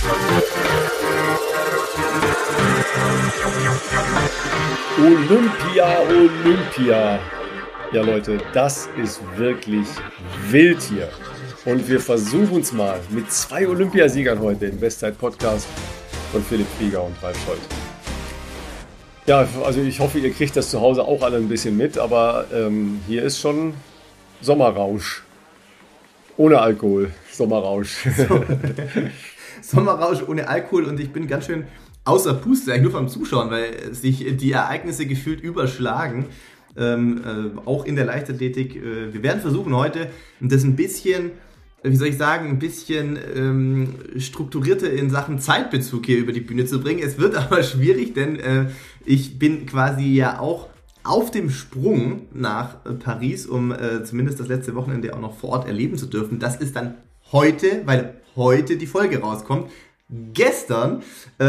Olympia, Olympia. Ja Leute, das ist wirklich wild hier. Und wir versuchen es mal mit 2 Olympiasiegern heute im Bestzeit-Podcast von Philipp Krieger und Ralf Scholz. Ja, also ich hoffe, ihr kriegt das zu Hause auch alle ein bisschen mit, aber hier ist schon Sommerrausch. Ohne Alkohol, Sommerrausch. Sommerrausch ohne Alkohol, und ich bin ganz schön außer Puste, eigentlich nur vom Zuschauen, weil sich die Ereignisse gefühlt überschlagen. Auch in der Leichtathletik. Wir werden versuchen heute, das ein bisschen, ein bisschen strukturierter in Sachen Zeitbezug hier über die Bühne zu bringen. Es wird aber schwierig, denn ich bin quasi ja auch auf dem Sprung nach Paris, um zumindest das letzte Wochenende auch noch vor Ort erleben zu dürfen. Das ist dann heute, weil heute die Folge rauskommt. Gestern,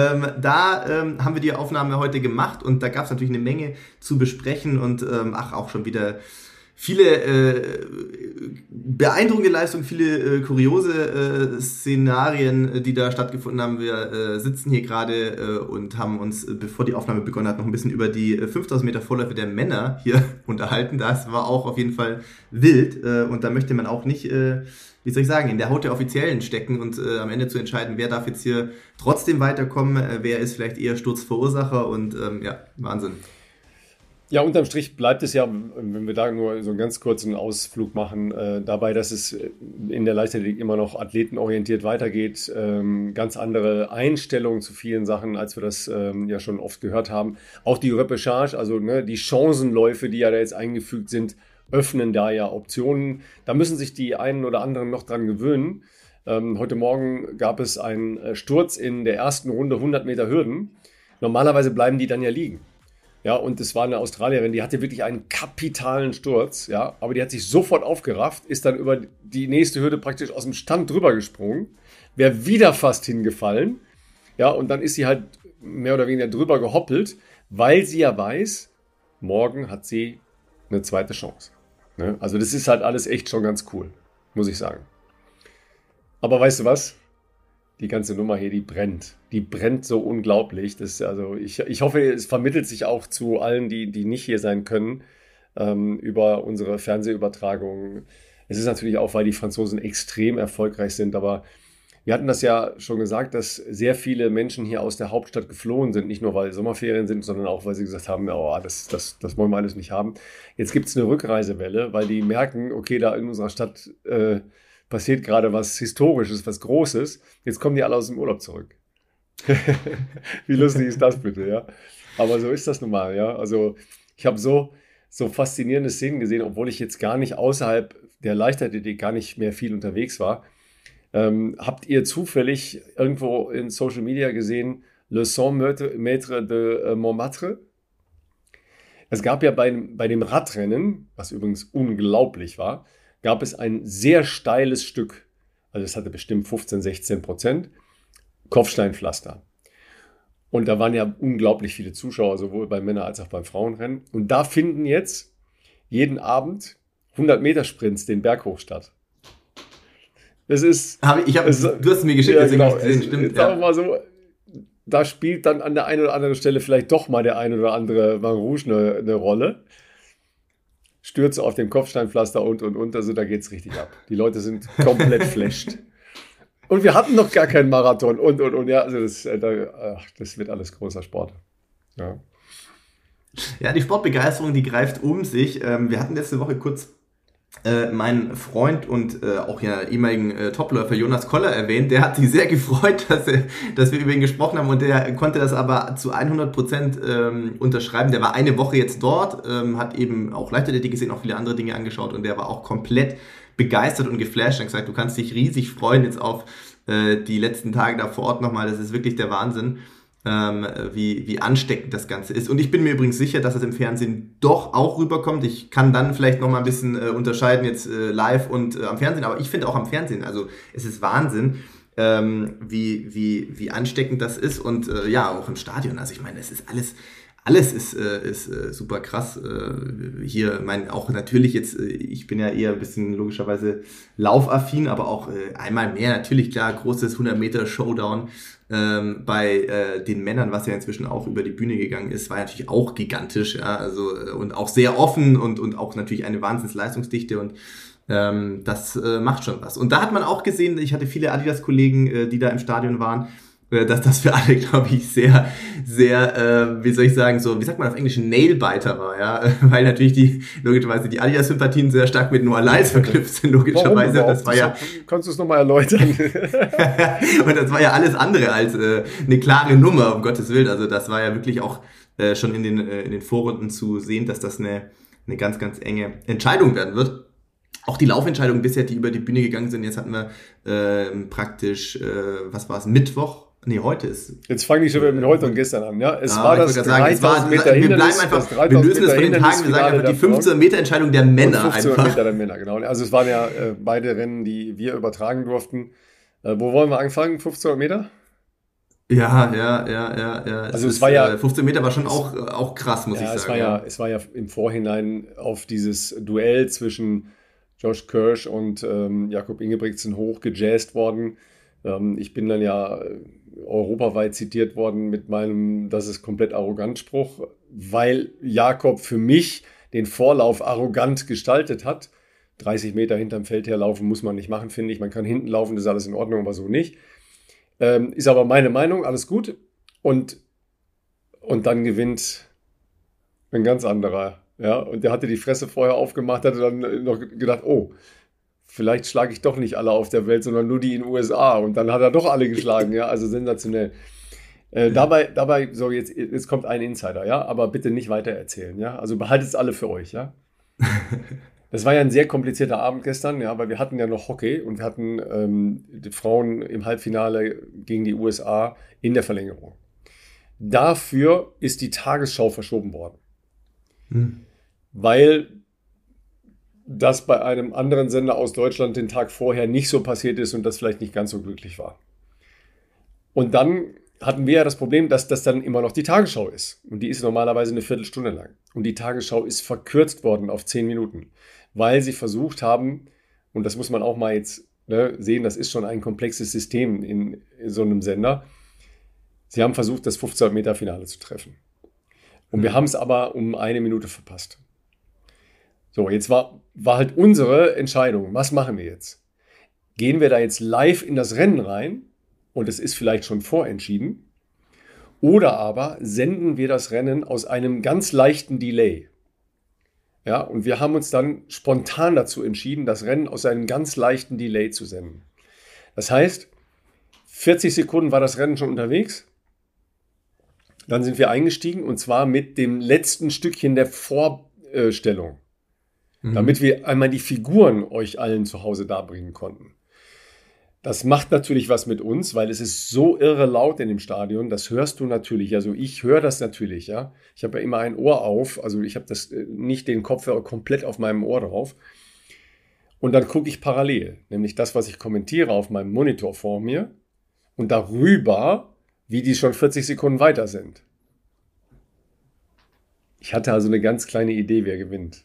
haben wir die Aufnahme heute gemacht und da gab es natürlich eine Menge zu besprechen und auch schon wieder viele beeindruckende Leistungen, viele kuriose Szenarien, die da stattgefunden haben. Wir sitzen hier gerade und haben uns, bevor die Aufnahme begonnen hat, noch ein bisschen über die 5000 Meter Vorläufe der Männer hier unterhalten. Das war auch auf jeden Fall wild und da möchte man auch nicht, in der Haut der Offiziellen stecken und am Ende zu entscheiden, wer darf jetzt hier trotzdem weiterkommen, wer ist vielleicht eher Sturzverursacher und Wahnsinn. Ja, unterm Strich bleibt es ja, wenn wir da nur so einen ganz kurzen Ausflug machen, dabei, dass es in der Leichtathletik immer noch athletenorientiert weitergeht, ganz andere Einstellungen zu vielen Sachen, als wir das ja schon oft gehört haben. Auch die Repechage, also die Chancenläufe, die ja da jetzt eingefügt sind, öffnen da ja Optionen. Da müssen sich die einen oder anderen noch dran gewöhnen. Heute Morgen gab es einen Sturz in der ersten Runde 100 Meter Hürden. Normalerweise bleiben die dann ja liegen. Ja, und es war eine Australierin, die hatte wirklich einen kapitalen Sturz, ja, aber die hat sich sofort aufgerafft, ist dann über die nächste Hürde praktisch aus dem Stand drüber gesprungen, wäre wieder fast hingefallen, ja, und dann ist sie halt mehr oder weniger drüber gehoppelt, weil sie ja weiß, morgen hat sie eine zweite Chance. Ne? Also das ist halt alles echt schon ganz cool, muss ich sagen. Aber weißt du was? Die ganze Nummer hier, die brennt so unglaublich. Ich hoffe, es vermittelt sich auch zu allen, die nicht hier sein können, über unsere Fernsehübertragung. Es ist natürlich auch, weil die Franzosen extrem erfolgreich sind, aber wir hatten das ja schon gesagt, dass sehr viele Menschen hier aus der Hauptstadt geflohen sind, nicht nur weil Sommerferien sind, sondern auch, weil sie gesagt haben, das wollen wir alles nicht haben. Jetzt gibt es eine Rückreisewelle, weil die merken, okay, da in unserer Stadt passiert gerade was Historisches, was Großes. Jetzt kommen die alle aus dem Urlaub zurück. Wie lustig ist das bitte, ja? Aber so ist das nun mal, ja. Also ich habe so faszinierende Szenen gesehen, obwohl ich jetzt gar nicht außerhalb der Leichtathletik gar nicht mehr viel unterwegs war. Habt ihr zufällig irgendwo in Social Media gesehen, Le 100 Mètres de Montmartre? Es gab ja bei dem Radrennen, was übrigens unglaublich war, gab es ein sehr steiles Stück, also es hatte bestimmt 15-16%, Kopfsteinpflaster. Und da waren ja unglaublich viele Zuschauer, sowohl beim Männer- als auch beim Frauenrennen. Und da finden jetzt jeden Abend 100-Meter-Sprints den Berg hoch statt. Das ist... du hast es mir geschickt, ja, genau, gesehen, stimmt. Sagen wir mal so, da spielt dann an der einen oder anderen Stelle vielleicht doch mal der ein oder andere Vin Rouge eine Rolle. Stürze auf dem Kopfsteinpflaster und. Also da geht's richtig ab. Die Leute sind komplett flasht. Und wir hatten noch gar keinen Marathon und. Ja, also das wird alles großer Sport. Ja. Ja, die Sportbegeisterung, die greift um sich. Wir hatten letzte Woche kurz meinen Freund und auch ja ehemaligen Topläufer Jonas Koller erwähnt. Der hat sich sehr gefreut, dass wir über ihn gesprochen haben, und der konnte das aber zu 100% unterschreiben. Der war eine Woche jetzt dort, hat eben auch Leichtathletik gesehen, auch viele andere Dinge angeschaut, und der war auch komplett begeistert und geflasht und gesagt, du kannst dich riesig freuen jetzt auf die letzten Tage da vor Ort nochmal. Das ist wirklich der Wahnsinn, wie ansteckend das Ganze ist. Und ich bin mir übrigens sicher, dass es im Fernsehen doch auch rüberkommt. Ich kann dann vielleicht noch mal ein bisschen unterscheiden jetzt live und am Fernsehen, aber ich finde auch am Fernsehen, also es ist Wahnsinn, wie ansteckend das ist, und auch im Stadion. Also ich meine, es ist alles ist super krass. Hier, auch natürlich jetzt, ich bin ja eher ein bisschen logischerweise laufaffin, aber auch einmal mehr natürlich klar, großes 100 Meter Showdown bei den Männern, was ja inzwischen auch über die Bühne gegangen ist, war natürlich auch gigantisch, ja, also und auch sehr offen und auch natürlich eine Wahnsinnsleistungsdichte und das macht schon was. Und da hat man auch gesehen, ich hatte viele Adidas-Kollegen, die da im Stadion waren, dass das für alle, glaube ich, sehr, sehr, wie soll ich sagen, so, wie sagt man auf Englisch, Nailbiter war, ja, weil natürlich logischerweise die Adidas-Sympathien sehr stark mit Noah Lyles verknüpft sind, logischerweise. Das war ja, kannst du es nochmal erläutern? Und das war ja alles andere als eine klare Nummer, um Gottes Willen. Also das war ja wirklich auch schon in den Vorrunden zu sehen, dass das eine ganz, ganz enge Entscheidung werden wird. Auch die Laufentscheidungen bisher, die über die Bühne gegangen sind, jetzt hatten wir praktisch, was war es, Mittwoch? Nee, heute ist... Jetzt fange ich schon wieder mit heute und gestern an, ja? Es war das 3000 Meter Hindernis. Wir bleiben einfach, wir lösen es von den Tagen, wir sagen einfach die 15 Meter Entscheidung der Männer 15 einfach. Meter der Männer, genau. Also es waren ja beide Rennen, die wir übertragen durften. Wo wollen wir anfangen? 1500 Meter? Ja. Also es war ja... 15 Meter war schon auch krass, muss ich sagen. Es war ja im Vorhinein auf dieses Duell zwischen Josh Kirsch und Jakob Ingebrigtsen hochgejazzt worden. Ich bin dann ja europaweit zitiert worden mit meinem "Das ist komplett arrogant" Spruch, weil Jakob für mich den Vorlauf arrogant gestaltet hat. 30 Meter hinterm Feld herlaufen muss man nicht machen, finde ich. Man kann hinten laufen, das ist alles in Ordnung, aber so nicht. Ist aber meine Meinung, alles gut. Und dann gewinnt ein ganz anderer. Ja, und der hatte die Fresse vorher aufgemacht, hatte dann noch gedacht, oh, vielleicht schlage ich doch nicht alle auf der Welt, sondern nur die in den USA. Und dann hat er doch alle geschlagen, ja, also sensationell. Dabei, so jetzt kommt ein Insider, ja, aber bitte nicht weiter erzählen, ja. Also behaltet es alle für euch, ja. Das war ja ein sehr komplizierter Abend gestern, ja, weil wir hatten ja noch Hockey und wir hatten die Frauen im Halbfinale gegen die USA in der Verlängerung. Dafür ist die Tagesschau verschoben worden. Weil das bei einem anderen Sender aus Deutschland den Tag vorher nicht so passiert ist und das vielleicht nicht ganz so glücklich war. Und dann hatten wir ja das Problem, dass das dann immer noch die Tagesschau ist. Und die ist normalerweise eine Viertelstunde lang. Und die Tagesschau ist verkürzt worden auf 10 Minuten, weil sie versucht haben, und das muss man auch mal jetzt sehen, das ist schon ein komplexes System in so einem Sender, sie haben versucht, das 1500-Meter-Finale zu treffen. Und wir haben es aber um 1 Minute verpasst. So, jetzt war halt unsere Entscheidung, was machen wir jetzt? Gehen wir da jetzt live in das Rennen rein und es ist vielleicht schon vorentschieden? Oder aber senden wir das Rennen aus einem ganz leichten Delay? Ja, und wir haben uns dann spontan dazu entschieden, das Rennen aus einem ganz leichten Delay zu senden. Das heißt, 40 Sekunden war das Rennen schon unterwegs. Dann sind wir eingestiegen und zwar mit dem letzten Stückchen der Vorstellung. Damit wir einmal die Figuren euch allen zu Hause darbringen konnten. Das macht natürlich was mit uns, weil es ist so irre laut in dem Stadion, das hörst du natürlich, also ich höre das natürlich, ja. Ich habe ja immer ein Ohr auf, also ich habe das nicht den Kopfhörer komplett auf meinem Ohr drauf. Und dann gucke ich parallel, nämlich das, was ich kommentiere auf meinem Monitor vor mir und darüber, wie die schon 40 Sekunden weiter sind. Ich hatte also eine ganz kleine Idee, wer gewinnt.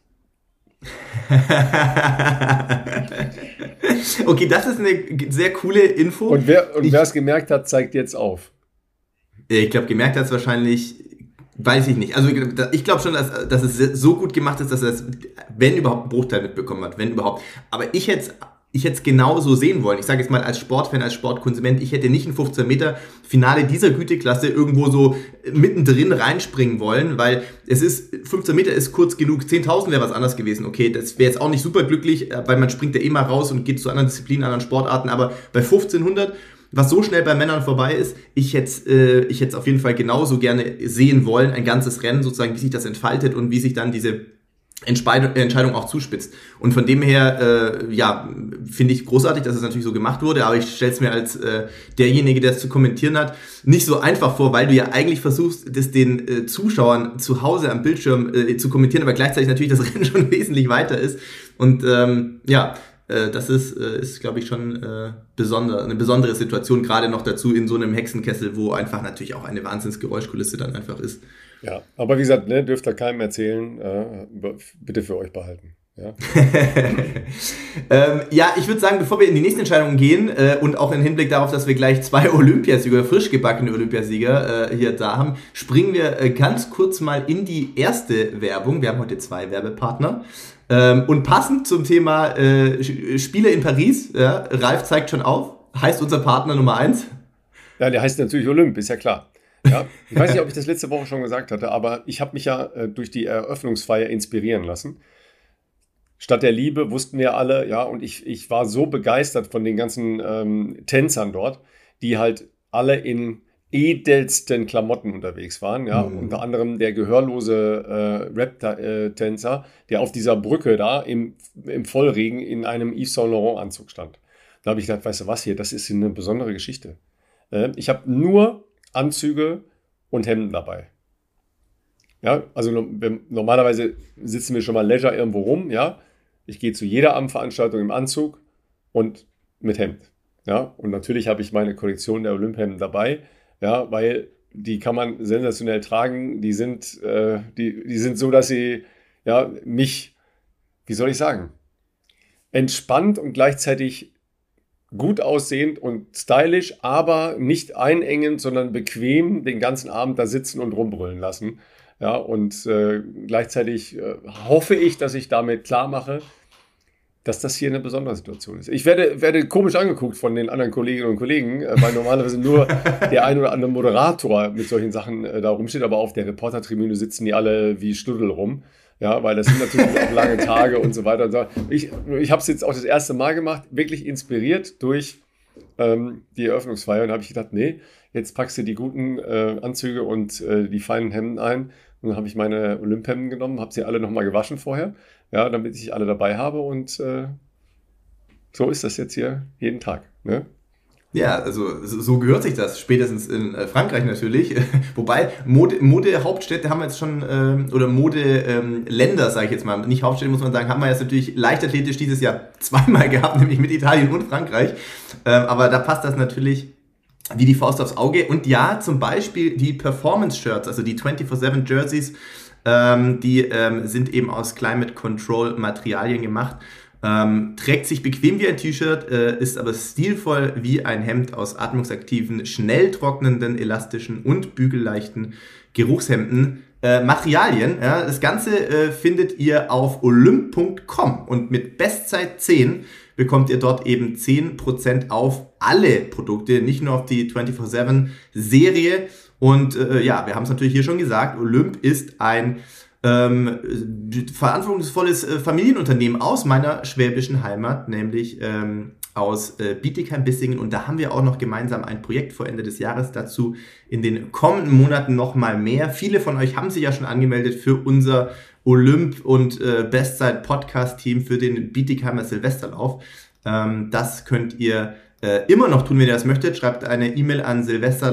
Okay, das ist eine sehr coole Info. Und wer es gemerkt hat, zeigt jetzt auf. Ich glaube, gemerkt hat es wahrscheinlich, weiß ich nicht. Also ich glaube schon, dass es so gut gemacht ist, dass er es, wenn überhaupt, einen Bruchteil mitbekommen hat, wenn überhaupt. Aber ich hätte es genauso sehen wollen. Ich sage jetzt mal als Sportfan, als Sportkonsument, ich hätte nicht ein 15-Meter-Finale dieser Güteklasse irgendwo so mittendrin reinspringen wollen, weil 15 Meter ist kurz genug, 10.000 wäre was anderes gewesen. Okay, das wäre jetzt auch nicht super glücklich, weil man springt ja eh mal raus und geht zu anderen Disziplinen, anderen Sportarten, aber bei 1500, was so schnell bei Männern vorbei ist, ich hätte es auf jeden Fall genauso gerne sehen wollen, ein ganzes Rennen sozusagen, wie sich das entfaltet und wie sich dann diese Entscheidung auch zuspitzt. Und von dem her, finde ich großartig, dass es natürlich so gemacht wurde, aber ich stelle es mir als derjenige, der es zu kommentieren hat, nicht so einfach vor, weil du ja eigentlich versuchst, das den Zuschauern zu Hause am Bildschirm zu kommentieren, aber gleichzeitig natürlich das Rennen schon wesentlich weiter ist. Und das ist glaube ich, schon eine besondere Situation, gerade noch dazu in so einem Hexenkessel, wo einfach natürlich auch eine Wahnsinnsgeräuschkulisse dann einfach ist. Ja, aber wie gesagt, ne, dürft ihr keinem erzählen, bitte für euch behalten. Ja, ja, ich würde sagen, bevor wir in die nächsten Entscheidungen gehen und auch im Hinblick darauf, dass wir gleich 2 Olympiasieger, frisch gebackene Olympiasieger hier da haben, springen wir ganz kurz mal in die erste Werbung. Wir haben heute 2 Werbepartner. Und passend zum Thema Spiele in Paris, ja, Ralf zeigt schon auf, heißt unser Partner Nummer 1. ja, der heißt natürlich Olymp, ist ja klar. Ja, ich weiß nicht, ob ich das letzte Woche schon gesagt hatte, aber ich habe mich ja durch die Eröffnungsfeier inspirieren lassen. Stadt der Liebe wussten wir alle, ja, und ich war so begeistert von den ganzen Tänzern dort, die halt alle in edelsten Klamotten unterwegs waren, ja, unter anderem der gehörlose Rap-Tänzer, der auf dieser Brücke da im Vollregen in einem Yves Saint Laurent-Anzug stand. Da habe ich gedacht, weißt du was hier, das ist eine besondere Geschichte. Ich habe nur Anzüge und Hemden dabei. Ja, also normalerweise sitzen wir schon mal Leisure irgendwo rum, ja. Ich gehe zu jeder Abendveranstaltung im Anzug und mit Hemd. Ja, und natürlich habe ich meine Kollektion der Olymphemden dabei, ja, weil die kann man sensationell tragen. Die sind so, dass sie ja, mich, wie soll ich sagen, entspannt und gleichzeitig gut aussehend und stylisch, aber nicht einengend, sondern bequem den ganzen Abend da sitzen und rumbrüllen lassen. Ja, und gleichzeitig hoffe ich, dass ich damit klar mache, dass das hier eine besondere Situation ist. Ich werde komisch angeguckt von den anderen Kolleginnen und Kollegen, weil normalerweise nur der ein oder andere Moderator mit solchen Sachen da rumsteht, aber auf der Reportertribüne sitzen die alle wie Studdel rum. Ja, weil das sind natürlich auch lange Tage und so weiter. Und so. Ich habe es jetzt auch das erste Mal gemacht, wirklich inspiriert durch die Eröffnungsfeier. Und da habe ich gedacht, nee, jetzt packst du die guten Anzüge und die feinen Hemden ein. Und dann habe ich meine Olymphemden genommen, habe sie alle nochmal gewaschen vorher, ja, damit ich alle dabei habe. Und so ist das jetzt hier jeden Tag. Ne? Ja, also so gehört sich das, spätestens in Frankreich natürlich. Wobei Mode-Hauptstädte haben wir jetzt schon, oder Mode-Länder, sage ich jetzt mal, nicht Hauptstädte muss man sagen, haben wir jetzt natürlich leichtathletisch dieses Jahr zweimal gehabt, nämlich mit Italien und Frankreich. Aber da passt das natürlich wie die Faust aufs Auge. Und ja, zum Beispiel die Performance-Shirts, also die 24/7-Jerseys, die sind eben aus Climate-Control-Materialien gemacht. Trägt sich bequem wie ein T-Shirt, ist aber stilvoll wie ein Hemd aus atmungsaktiven, schnell trocknenden, elastischen und bügelleichten Geruchshemden. Materialien, ja, das Ganze findet ihr auf olymp.com und mit Bestzeit 10 bekommt ihr dort eben 10% auf alle Produkte, nicht nur auf die 24/7-Serie. Und ja, wir haben es natürlich hier schon gesagt, Olymp ist ein verantwortungsvolles Familienunternehmen aus meiner schwäbischen Heimat, nämlich aus Bietigheim-Bissingen. Und da haben wir auch noch gemeinsam ein Projekt vor Ende des Jahres dazu. In den kommenden Monaten noch mal mehr. Viele von euch haben sich ja schon angemeldet für unser Olymp- und Bestzeit-Podcast-Team für den Bietigheimer Silvesterlauf. Das könnt ihr immer noch tun, wenn ihr das möchtet. Schreibt eine E-Mail an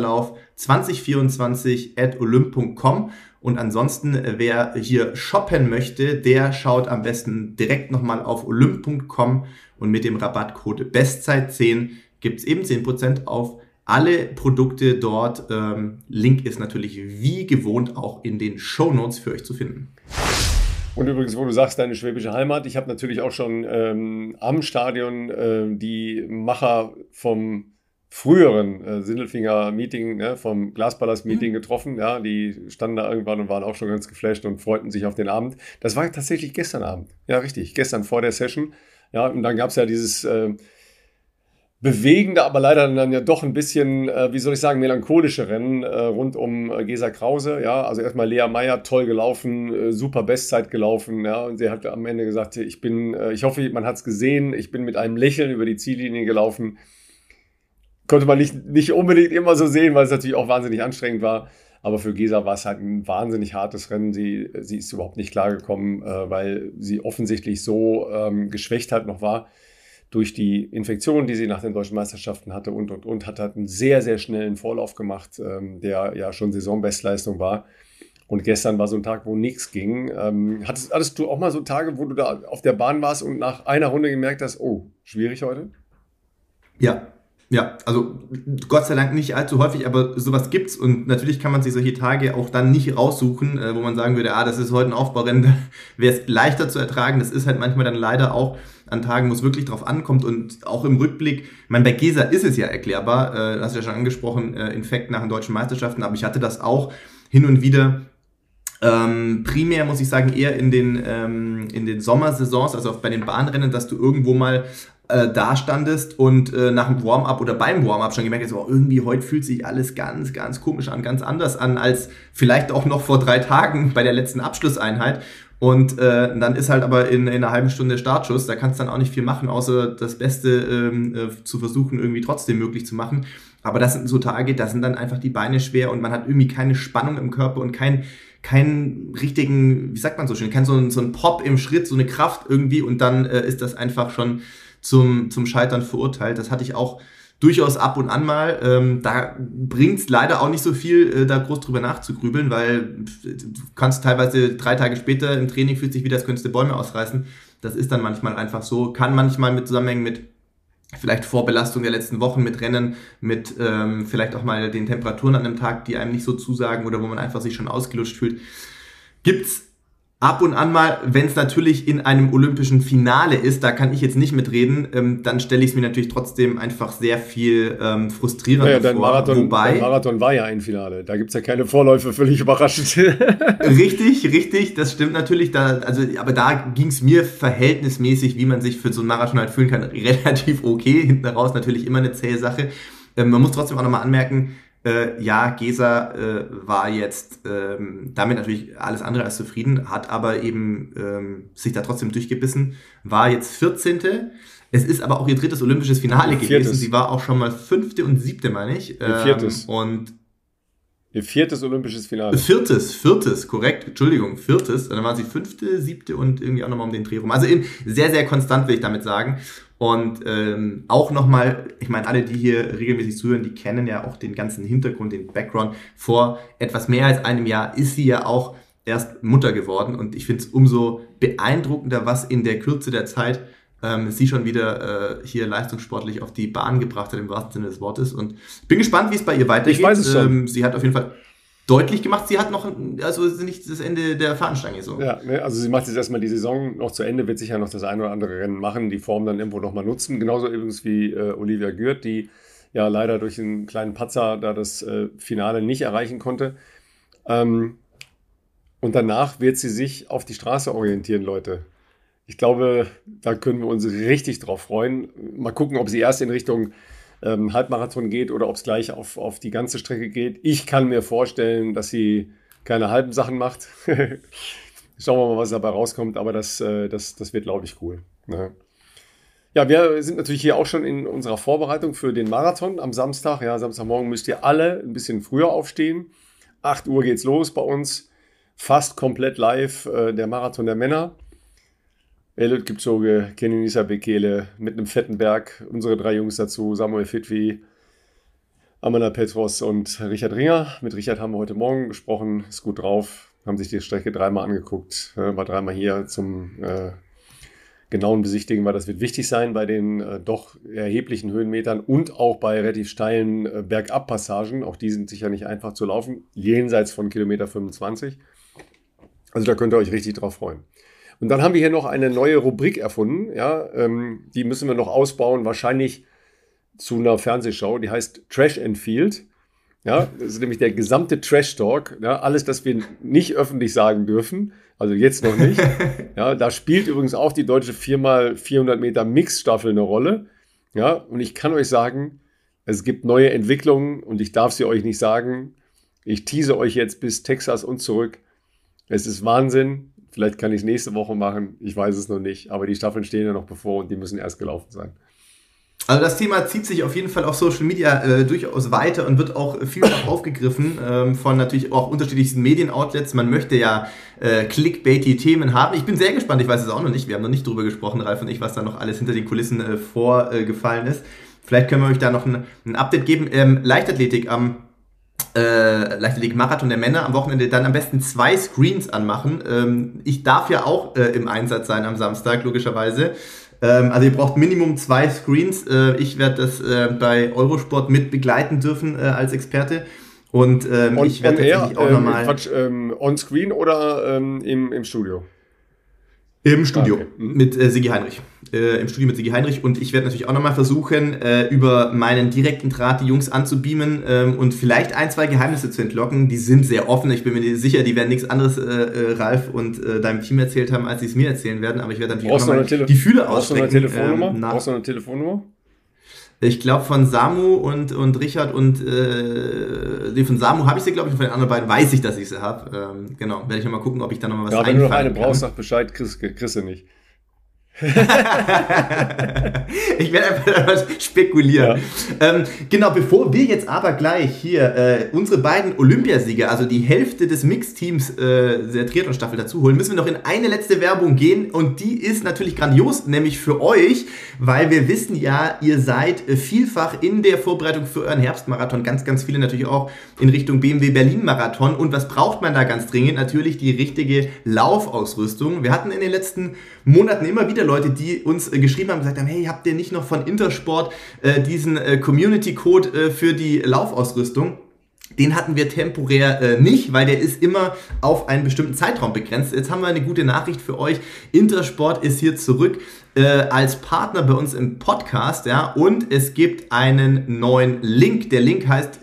silvesterlauf2024@olymp.com. Und ansonsten, wer hier shoppen möchte, der schaut am besten direkt nochmal auf olymp.com und mit dem Rabattcode Bestzeit10 gibt es eben 10% auf alle Produkte dort. Link ist natürlich wie gewohnt auch in den Shownotes für euch zu finden. Und übrigens, wo du sagst, deine schwäbische Heimat, ich habe natürlich auch schon am Stadion die Macher vom früheren Sindelfinger-Meeting, ne, vom Glaspalast-Meeting getroffen. Ja, die standen da irgendwann und waren auch schon ganz geflasht und freuten sich auf den Abend. Das war tatsächlich gestern Abend. Ja, richtig, gestern vor der Session. Ja, und dann gab es ja dieses bewegende, aber leider dann ja doch ein bisschen, wie soll ich sagen, melancholische Rennen rund um Gesa Krause. Ja, also erstmal Lea Meyer, toll gelaufen, super Bestzeit gelaufen. Ja, und sie hat am Ende gesagt, ich hoffe, man hat es gesehen, ich bin mit einem Lächeln über die Ziellinie gelaufen. Konnte man nicht unbedingt immer so sehen, weil es natürlich auch wahnsinnig anstrengend war. Aber für Gesa war es halt ein wahnsinnig hartes Rennen. Sie ist überhaupt nicht klargekommen, weil sie offensichtlich so geschwächt halt noch war durch die Infektion, die sie nach den deutschen Meisterschaften hatte und hat halt einen sehr, sehr schnellen Vorlauf gemacht, der ja schon Saisonbestleistung war. Und gestern war so ein Tag, wo nichts ging. Hattest du auch mal so Tage, wo du da auf der Bahn warst und nach einer Runde gemerkt hast, oh, schwierig heute? Ja. Ja, also Gott sei Dank nicht allzu häufig, aber sowas gibt's und natürlich kann man sich solche Tage auch dann nicht raussuchen, wo man sagen würde, das ist heute ein Aufbaurennen, wäre es leichter zu ertragen. Das ist halt manchmal dann leider auch an Tagen, wo es wirklich drauf ankommt und auch im Rückblick, ich meine, bei Gesa ist es ja erklärbar, du hast ja schon angesprochen, Infekt nach den deutschen Meisterschaften, aber ich hatte das auch hin und wieder. Primär muss ich sagen eher in den Sommersaisons, also auch bei den Bahnrennen, dass du irgendwo mal da standest und nach dem Warm-up oder beim Warm-up schon gemerkt hast, irgendwie heute fühlt sich alles ganz, ganz komisch an, ganz anders an als vielleicht auch noch vor 3 Tagen bei der letzten Abschlusseinheit. Und dann ist halt aber in einer halben Stunde Startschuss, da kannst du dann auch nicht viel machen, außer das Beste zu versuchen, irgendwie trotzdem möglich zu machen. Aber das sind so Tage, da sind dann einfach die Beine schwer und man hat irgendwie keine Spannung im Körper und keinen richtigen, wie sagt man so schön, kein so ein Pop im Schritt, so eine Kraft irgendwie und dann ist das einfach schon zum Scheitern verurteilt. Das hatte ich auch durchaus ab und an mal. Da bringt's leider auch nicht so viel, da groß drüber nachzugrübeln, weil du kannst teilweise 3 Tage später im Training fühlt sich wieder, als könntest du Bäume ausreißen. Das ist dann manchmal einfach so. Kann manchmal mit zusammenhängen mit vielleicht Vorbelastung der letzten Wochen, mit Rennen, mit vielleicht auch mal den Temperaturen an einem Tag, die einem nicht so zusagen oder wo man einfach sich schon ausgelutscht fühlt. Gibt's ab und an mal, wenn es natürlich in einem olympischen Finale ist, da kann ich jetzt nicht mitreden, dann stelle ich es mir natürlich trotzdem einfach sehr viel frustrierender vor. Dein Marathon war ja ein Finale, da gibt's ja keine Vorläufe, völlig überraschend. Richtig, das stimmt natürlich. Aber da ging es mir verhältnismäßig, wie man sich für so einen Marathon halt fühlen kann, relativ okay. Hinten raus natürlich immer eine zähe Sache. Man muss trotzdem auch nochmal anmerken, Gesa war jetzt damit natürlich alles andere als zufrieden, hat aber eben sich da trotzdem durchgebissen, war jetzt 14. Es ist aber auch ihr 3. olympisches Finale gewesen. Sie war auch schon mal 5. und 7. meine ich. Ihr 4. Und ihr 4. olympisches Finale. 4. korrekt, Entschuldigung, 4. Dann waren sie 5., 7. und irgendwie auch nochmal um den Dreh rum. Also eben sehr, sehr konstant, will ich damit sagen. Und auch nochmal, ich meine, alle, die hier regelmäßig zuhören, die kennen ja auch den ganzen Hintergrund, den Background. Vor etwas mehr als einem Jahr ist sie ja auch erst Mutter geworden. Und ich finde es umso beeindruckender, was in der Kürze der Zeit sie schon wieder hier leistungssportlich auf die Bahn gebracht hat, im wahrsten Sinne des Wortes. Und bin gespannt, wie es bei ihr weitergeht. Ich weiß es schon. Sie hat auf jeden Fall deutlich gemacht, sie hat noch, also ist nicht das Ende der Fahnenstange so. Ja, ne, also sie macht jetzt erstmal die Saison noch zu Ende, wird sicher noch das ein oder andere Rennen machen, die Form dann irgendwo nochmal nutzen. Genauso übrigens wie Olivia Gürt, die ja leider durch einen kleinen Patzer da das Finale nicht erreichen konnte. Und danach wird sie sich auf die Straße orientieren, Leute. Ich glaube, da können wir uns richtig drauf freuen. Mal gucken, ob sie erst in Richtung Halbmarathon geht oder ob es gleich auf die ganze Strecke geht. Ich kann mir vorstellen, dass sie keine halben Sachen macht. Schauen wir mal, was dabei rauskommt, aber das wird, glaube ich, cool. Ne? Ja, wir sind natürlich hier auch schon in unserer Vorbereitung für den Marathon am Samstag. Ja, Samstagmorgen müsst ihr alle ein bisschen früher aufstehen. 8 Uhr geht's los bei uns. Fast komplett live, der Marathon der Männer. Eliud Kipchoge, Kenenisa Bekele mit einem fetten Berg. Unsere 3 Jungs dazu, Samuel Fitwi, Amanda Petros und Richard Ringer. Mit Richard haben wir heute Morgen gesprochen, ist gut drauf, haben sich die Strecke 3-mal angeguckt, war 3-mal hier zum genauen Besichtigen, weil das wird wichtig sein bei den doch erheblichen Höhenmetern und auch bei relativ steilen Bergabpassagen. Auch die sind sicher nicht einfach zu laufen, jenseits von Kilometer 25. Also da könnt ihr euch richtig drauf freuen. Und dann haben wir hier noch eine neue Rubrik erfunden, ja, die müssen wir noch ausbauen, wahrscheinlich zu einer Fernsehshow, die heißt Trash and Field. Ja, das ist nämlich der gesamte Trash-Talk, ja, alles, das wir nicht öffentlich sagen dürfen, also jetzt noch nicht. Ja, da spielt übrigens auch die deutsche 4x400 Meter Mixstaffel eine Rolle. Ja, und ich kann euch sagen, es gibt neue Entwicklungen und ich darf sie euch nicht sagen. Ich tease euch jetzt bis Texas und zurück. Es ist Wahnsinn. Vielleicht kann ich es nächste Woche machen. Ich weiß es noch nicht. Aber die Staffeln stehen ja noch bevor und die müssen erst gelaufen sein. Also das Thema zieht sich auf jeden Fall auf Social Media durchaus weiter und wird auch vielfach aufgegriffen von natürlich auch unterschiedlichsten Medienoutlets. Man möchte ja clickbaity Themen haben. Ich bin sehr gespannt. Ich weiß es auch noch nicht. Wir haben noch nicht drüber gesprochen, Ralf und ich, was da noch alles hinter den Kulissen vorgefallen ist. Vielleicht können wir euch da noch ein Update geben. Leichtathletik-Marathon der Männer am Wochenende dann am besten 2 Screens anmachen. Ich darf ja auch im Einsatz sein am Samstag, logischerweise. Also ihr braucht Minimum 2 Screens. Ich werde das bei Eurosport mit begleiten dürfen als Experte. Und ich werde tatsächlich auch nochmal... on-screen oder im Studio? Im Studio mit Sigi Heinrich. Im Studio mit Sigi Heinrich. Und ich werde natürlich auch nochmal versuchen, über meinen direkten Draht die Jungs anzubeamen und vielleicht 1, 2 Geheimnisse zu entlocken. Die sind sehr offen. Ich bin mir sicher, die werden nichts anderes, Ralf und deinem Team erzählt haben, als sie es mir erzählen werden. Aber ich werde natürlich auch nochmal die Fühler ausstrecken. Brauchst du eine Telefonnummer? Ich glaube von Samu und Richard und von Samu habe ich sie, glaube ich, und von den anderen beiden weiß ich, dass ich sie habe. Genau, werde ich nochmal gucken, ob ich da nochmal was wenn du noch eine brauchst, sag Bescheid, kriegst du nicht. Ich werde einfach spekulieren. Ja. Genau, bevor wir jetzt aber gleich hier unsere beiden Olympiasieger, also die Hälfte des Mixteams der Triathlon-Staffel dazu holen, müssen wir noch in eine letzte Werbung gehen und die ist natürlich grandios, nämlich für euch, weil wir wissen ja, ihr seid vielfach in der Vorbereitung für euren Herbstmarathon, ganz, ganz viele natürlich auch in Richtung BMW Berlin-Marathon und was braucht man da ganz dringend? Natürlich die richtige Laufausrüstung. Wir hatten in den letzten Monaten immer wieder Leute, die uns geschrieben haben und gesagt haben, hey, habt ihr nicht noch von Intersport diesen Community-Code für die Laufausrüstung? Den hatten wir temporär nicht, weil der ist immer auf einen bestimmten Zeitraum begrenzt. Jetzt haben wir eine gute Nachricht für euch. Intersport ist hier zurück als Partner bei uns im Podcast, ja, und es gibt einen neuen Link. Der Link heißt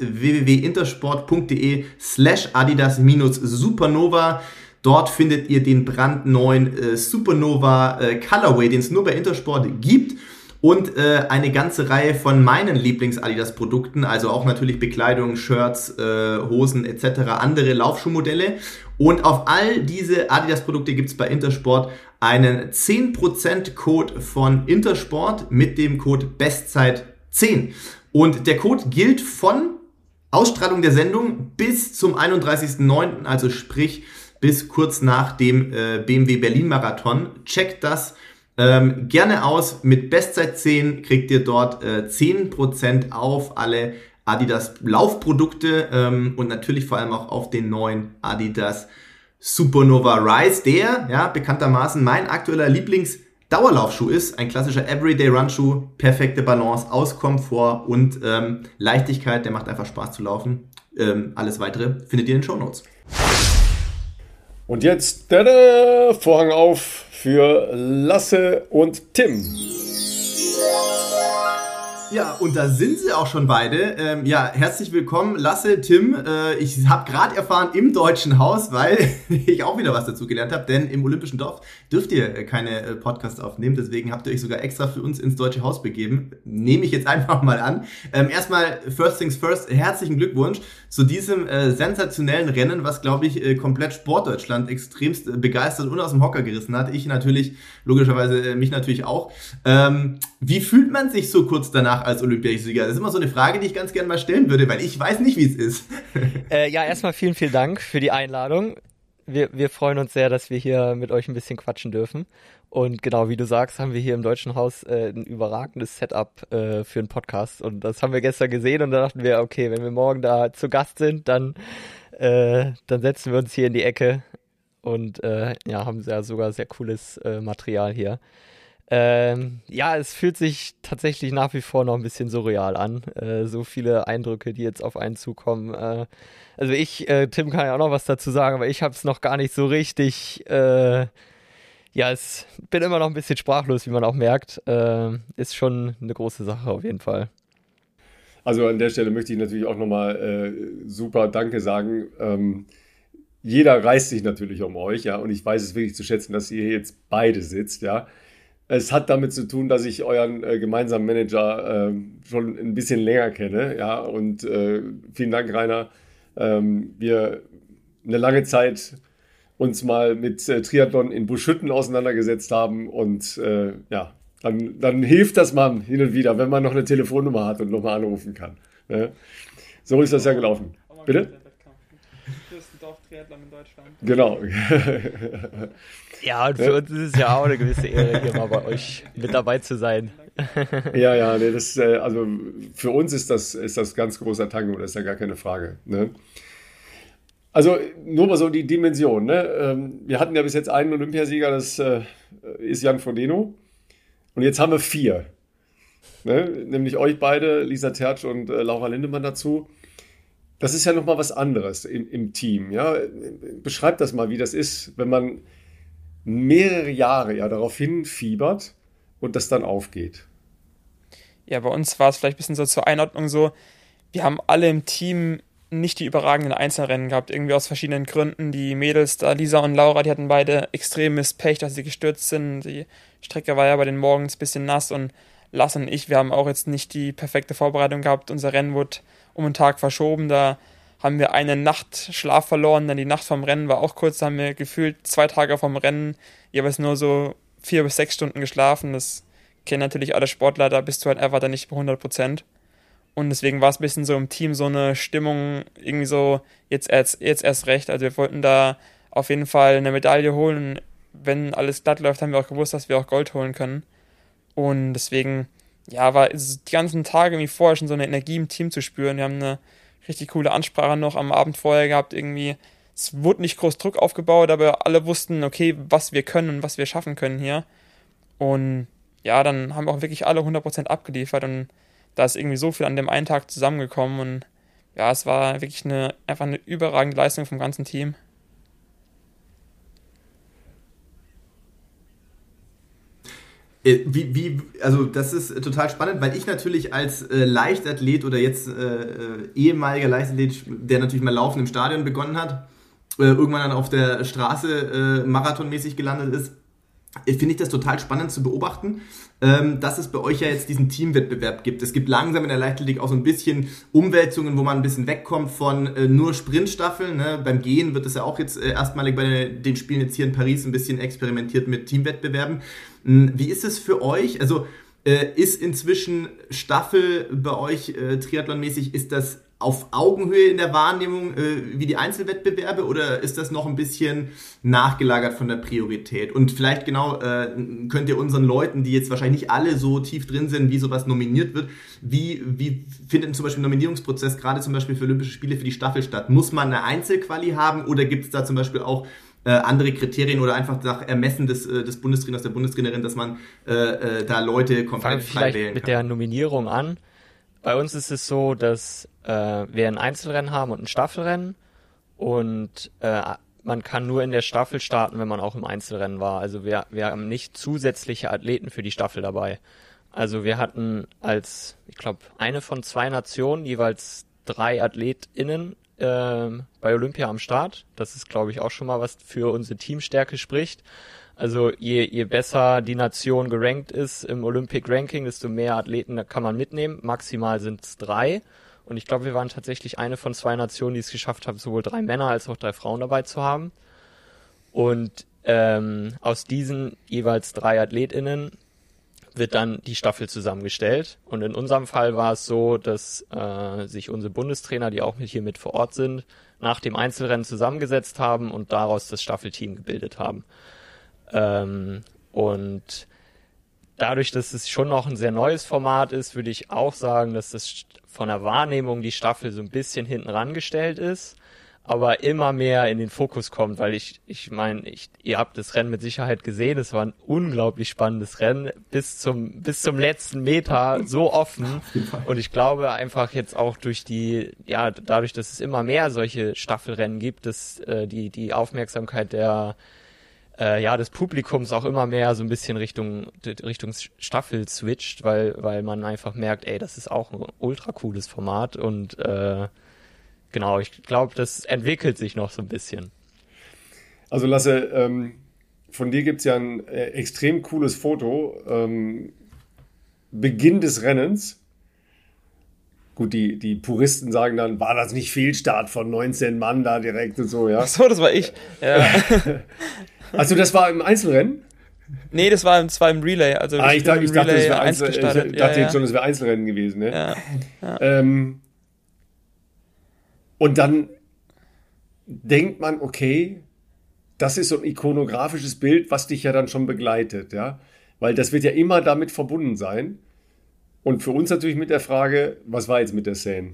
www.intersport.de/adidas-supernova. Dort findet ihr den brandneuen Supernova Colorway, den es nur bei Intersport gibt. Und eine ganze Reihe von meinen Lieblings-Adidas-Produkten, also auch natürlich Bekleidung, Shirts, Hosen etc., andere Laufschuhmodelle. Und auf all diese Adidas-Produkte gibt es bei Intersport einen 10% Code von Intersport mit dem Code Bestzeit10. Und der Code gilt von Ausstrahlung der Sendung bis zum 31.09., also sprich bis kurz nach dem BMW Berlin Marathon. Checkt das gerne aus. Mit Bestzeit 10 kriegt ihr dort 10% auf alle Adidas Laufprodukte und natürlich vor allem auch auf den neuen Adidas Supernova Rise, der ja bekanntermaßen mein aktueller Lieblings-Dauerlaufschuh ist. Ein klassischer Everyday-Run-Schuh, perfekte Balance aus Komfort und Leichtigkeit. Der macht einfach Spaß zu laufen. Alles weitere findet ihr in den Shownotes. Und jetzt Vorhang auf für Lasse und Tim. Ja, und da sind sie auch schon beide. Herzlich willkommen, Lasse, Tim. Ich habe gerade erfahren im Deutschen Haus, weil ich auch wieder was dazu gelernt habe, denn im Olympischen Dorf dürft ihr keine Podcasts aufnehmen, deswegen habt ihr euch sogar extra für uns ins Deutsche Haus begeben. Nehme ich jetzt einfach mal an. Erstmal, first things first, herzlichen Glückwunsch zu diesem sensationellen Rennen, was, glaube ich, komplett Sportdeutschland extremst begeistert und aus dem Hocker gerissen hat. Ich natürlich, logischerweise mich natürlich auch. Wie fühlt man sich so kurz danach als Olympiasieger? Das ist immer so eine Frage, die ich ganz gerne mal stellen würde, weil ich weiß nicht, wie es ist. Erstmal vielen, vielen Dank für die Einladung. Wir freuen uns sehr, dass wir hier mit euch ein bisschen quatschen dürfen. Und genau, wie du sagst, haben wir hier im Deutschen Haus ein überragendes Setup für einen Podcast. Und das haben wir gestern gesehen und da dachten wir, okay, wenn wir morgen da zu Gast sind, dann setzen wir uns hier in die Ecke und haben ja sogar sehr cooles Material hier. Es fühlt sich tatsächlich nach wie vor noch ein bisschen surreal an. So viele Eindrücke, die jetzt auf einen zukommen. Tim kann ja auch noch was dazu sagen, aber ich habe es noch gar nicht so richtig. Bin immer noch ein bisschen sprachlos, wie man auch merkt. Ist schon eine große Sache auf jeden Fall. Also an der Stelle möchte ich natürlich auch nochmal super Danke sagen. Jeder reißt sich natürlich um euch, ja, und ich weiß es wirklich zu schätzen, dass ihr hier jetzt beide sitzt, ja. Es hat damit zu tun, dass ich euren gemeinsamen Manager schon ein bisschen länger kenne, ja, und vielen Dank, Rainer. Wir eine lange Zeit uns mal mit Triathlon in Buschhütten auseinandergesetzt haben und dann hilft das mal hin und wieder, wenn man noch eine Telefonnummer hat und nochmal anrufen kann. Ne? So ist das ja gelaufen. Bitte? Größten Dorf-Triathlon in Deutschland. Genau. Ja, und für uns ist es ja auch eine gewisse Ehre, hier mal bei euch mit dabei zu sein. Also für uns ist das ganz großer Tango, das ist ja gar keine Frage. Ne? Also nur mal so die Dimension. Ne? Wir hatten ja bis jetzt einen Olympiasieger, das ist Jan Frodeno. Und jetzt haben wir 4. Ne? Nämlich euch beide, Lisa Tertsch und Laura Lindemann dazu. Das ist ja nochmal was anderes im Team. Ja? Beschreibt das mal, wie das ist, wenn man mehrere Jahre ja darauf hinfiebert und das dann aufgeht. Ja, bei uns war es vielleicht ein bisschen so zur Einordnung so, wir haben alle im Team nicht die überragenden Einzelrennen gehabt, irgendwie aus verschiedenen Gründen. Die Mädels, da Lisa und Laura, die hatten beide extremes Pech, dass sie gestürzt sind. Die Strecke war ja bei den Morgens ein bisschen nass und Lasse und ich, wir haben auch jetzt nicht die perfekte Vorbereitung gehabt. Unser Rennen wurde um einen Tag verschoben, da haben wir eine Nacht Schlaf verloren, dann die Nacht vom Rennen war auch kurz, da haben wir gefühlt 2 Tage vom Rennen jeweils nur so 4 bis 6 Stunden geschlafen. Das kennen natürlich alle Sportler, da bist du halt einfach dann nicht bei 100%. Und deswegen war es ein bisschen so im Team so eine Stimmung, irgendwie so, jetzt erst recht. Also wir wollten da auf jeden Fall eine Medaille holen. Wenn alles glatt läuft, haben wir auch gewusst, dass wir auch Gold holen können. Und deswegen, ja, war es die ganzen Tage irgendwie vorher schon so eine Energie im Team zu spüren. Wir haben eine richtig coole Ansprache noch am Abend vorher gehabt. Irgendwie, es wurde nicht groß Druck aufgebaut, aber alle wussten, okay, was wir können und was wir schaffen können hier. Und ja, dann haben wir auch wirklich alle 100% abgeliefert und da ist irgendwie so viel an dem einen Tag zusammengekommen und ja, es war wirklich einfach eine überragende Leistung vom ganzen Team. Also das ist total spannend, weil ich natürlich als Leichtathlet oder jetzt ehemaliger Leichtathlet, der natürlich mal Laufen im Stadion begonnen hat, irgendwann dann auf der Straße marathonmäßig gelandet ist, finde ich das total spannend zu beobachten, dass es bei euch ja jetzt diesen Teamwettbewerb gibt. Es gibt langsam in der Leichtathletik auch so ein bisschen Umwälzungen, wo man ein bisschen wegkommt von nur Sprintstaffeln. Ne? Beim Gehen wird es ja auch jetzt erstmalig bei den Spielen jetzt hier in Paris ein bisschen experimentiert mit Teamwettbewerben. Wie ist es für euch? Also ist inzwischen Staffel bei euch triathlonmäßig, ist das auf Augenhöhe in der Wahrnehmung wie die Einzelwettbewerbe oder ist das noch ein bisschen nachgelagert von der Priorität? Und vielleicht genau könnt ihr unseren Leuten, die jetzt wahrscheinlich nicht alle so tief drin sind, wie sowas nominiert wird, wie findet zum Beispiel ein Nominierungsprozess gerade zum Beispiel für Olympische Spiele für die Staffel statt? Muss man eine Einzelquali haben oder gibt es da zum Beispiel auch andere Kriterien oder einfach nach Ermessen des Bundestrainers, der Bundestrainerin, dass man da Leute komplett frei wählen kann? Mit der Nominierung an. Bei uns ist es so, dass wir ein Einzelrennen haben und ein Staffelrennen und man kann nur in der Staffel starten, wenn man auch im Einzelrennen war. Also wir haben nicht zusätzliche Athleten für die Staffel dabei. Also wir hatten ich glaube, eine von 2 Nationen jeweils 3 AthletInnen bei Olympia am Start. Das ist, glaube ich, auch schon mal was für unsere Teamstärke spricht. Also je besser die Nation gerankt ist im Olympic Ranking, desto mehr Athleten kann man mitnehmen. Maximal sind es 3. Und ich glaube, wir waren tatsächlich eine von 2 Nationen, die es geschafft haben, sowohl 3 Männer als auch 3 Frauen dabei zu haben. Und aus diesen jeweils 3 AthletInnen wird dann die Staffel zusammengestellt. Und in unserem Fall war es so, dass sich unsere Bundestrainer, die auch hier mit vor Ort sind, nach dem Einzelrennen zusammengesetzt haben und daraus das Staffelteam gebildet haben. Und dadurch, dass es schon noch ein sehr neues Format ist, würde ich auch sagen, dass das von der Wahrnehmung die Staffel so ein bisschen hinten rangestellt ist, aber immer mehr in den Fokus kommt, weil ich meine, ihr habt das Rennen mit Sicherheit gesehen, es war ein unglaublich spannendes Rennen, bis zum letzten Meter so offen und ich glaube einfach jetzt auch dadurch, dass es immer mehr solche Staffelrennen gibt, dass die Aufmerksamkeit des Publikums auch immer mehr so ein bisschen Richtung Staffel switcht, weil man einfach merkt, das ist auch ein ultra cooles Format und genau, ich glaube, das entwickelt sich noch so ein bisschen. Also Lasse, von dir gibt es ja ein extrem cooles Foto. Beginn des Rennens. Gut, die Puristen sagen dann, war das nicht Fehlstart von 19 Mann da direkt und so, ja? Ach so, das war ich. Ja. Also das war im Einzelrennen? Nee, das war im Relay. Also ich dachte, das wäre Einzelrennen. Schon, das wäre Einzelrennen gewesen. Ne? Ja. Und dann denkt man, okay, das ist so ein ikonografisches Bild, was dich ja dann schon begleitet, ja, weil das wird ja immer damit verbunden sein. Und für uns natürlich mit der Frage, was war jetzt mit der Seine?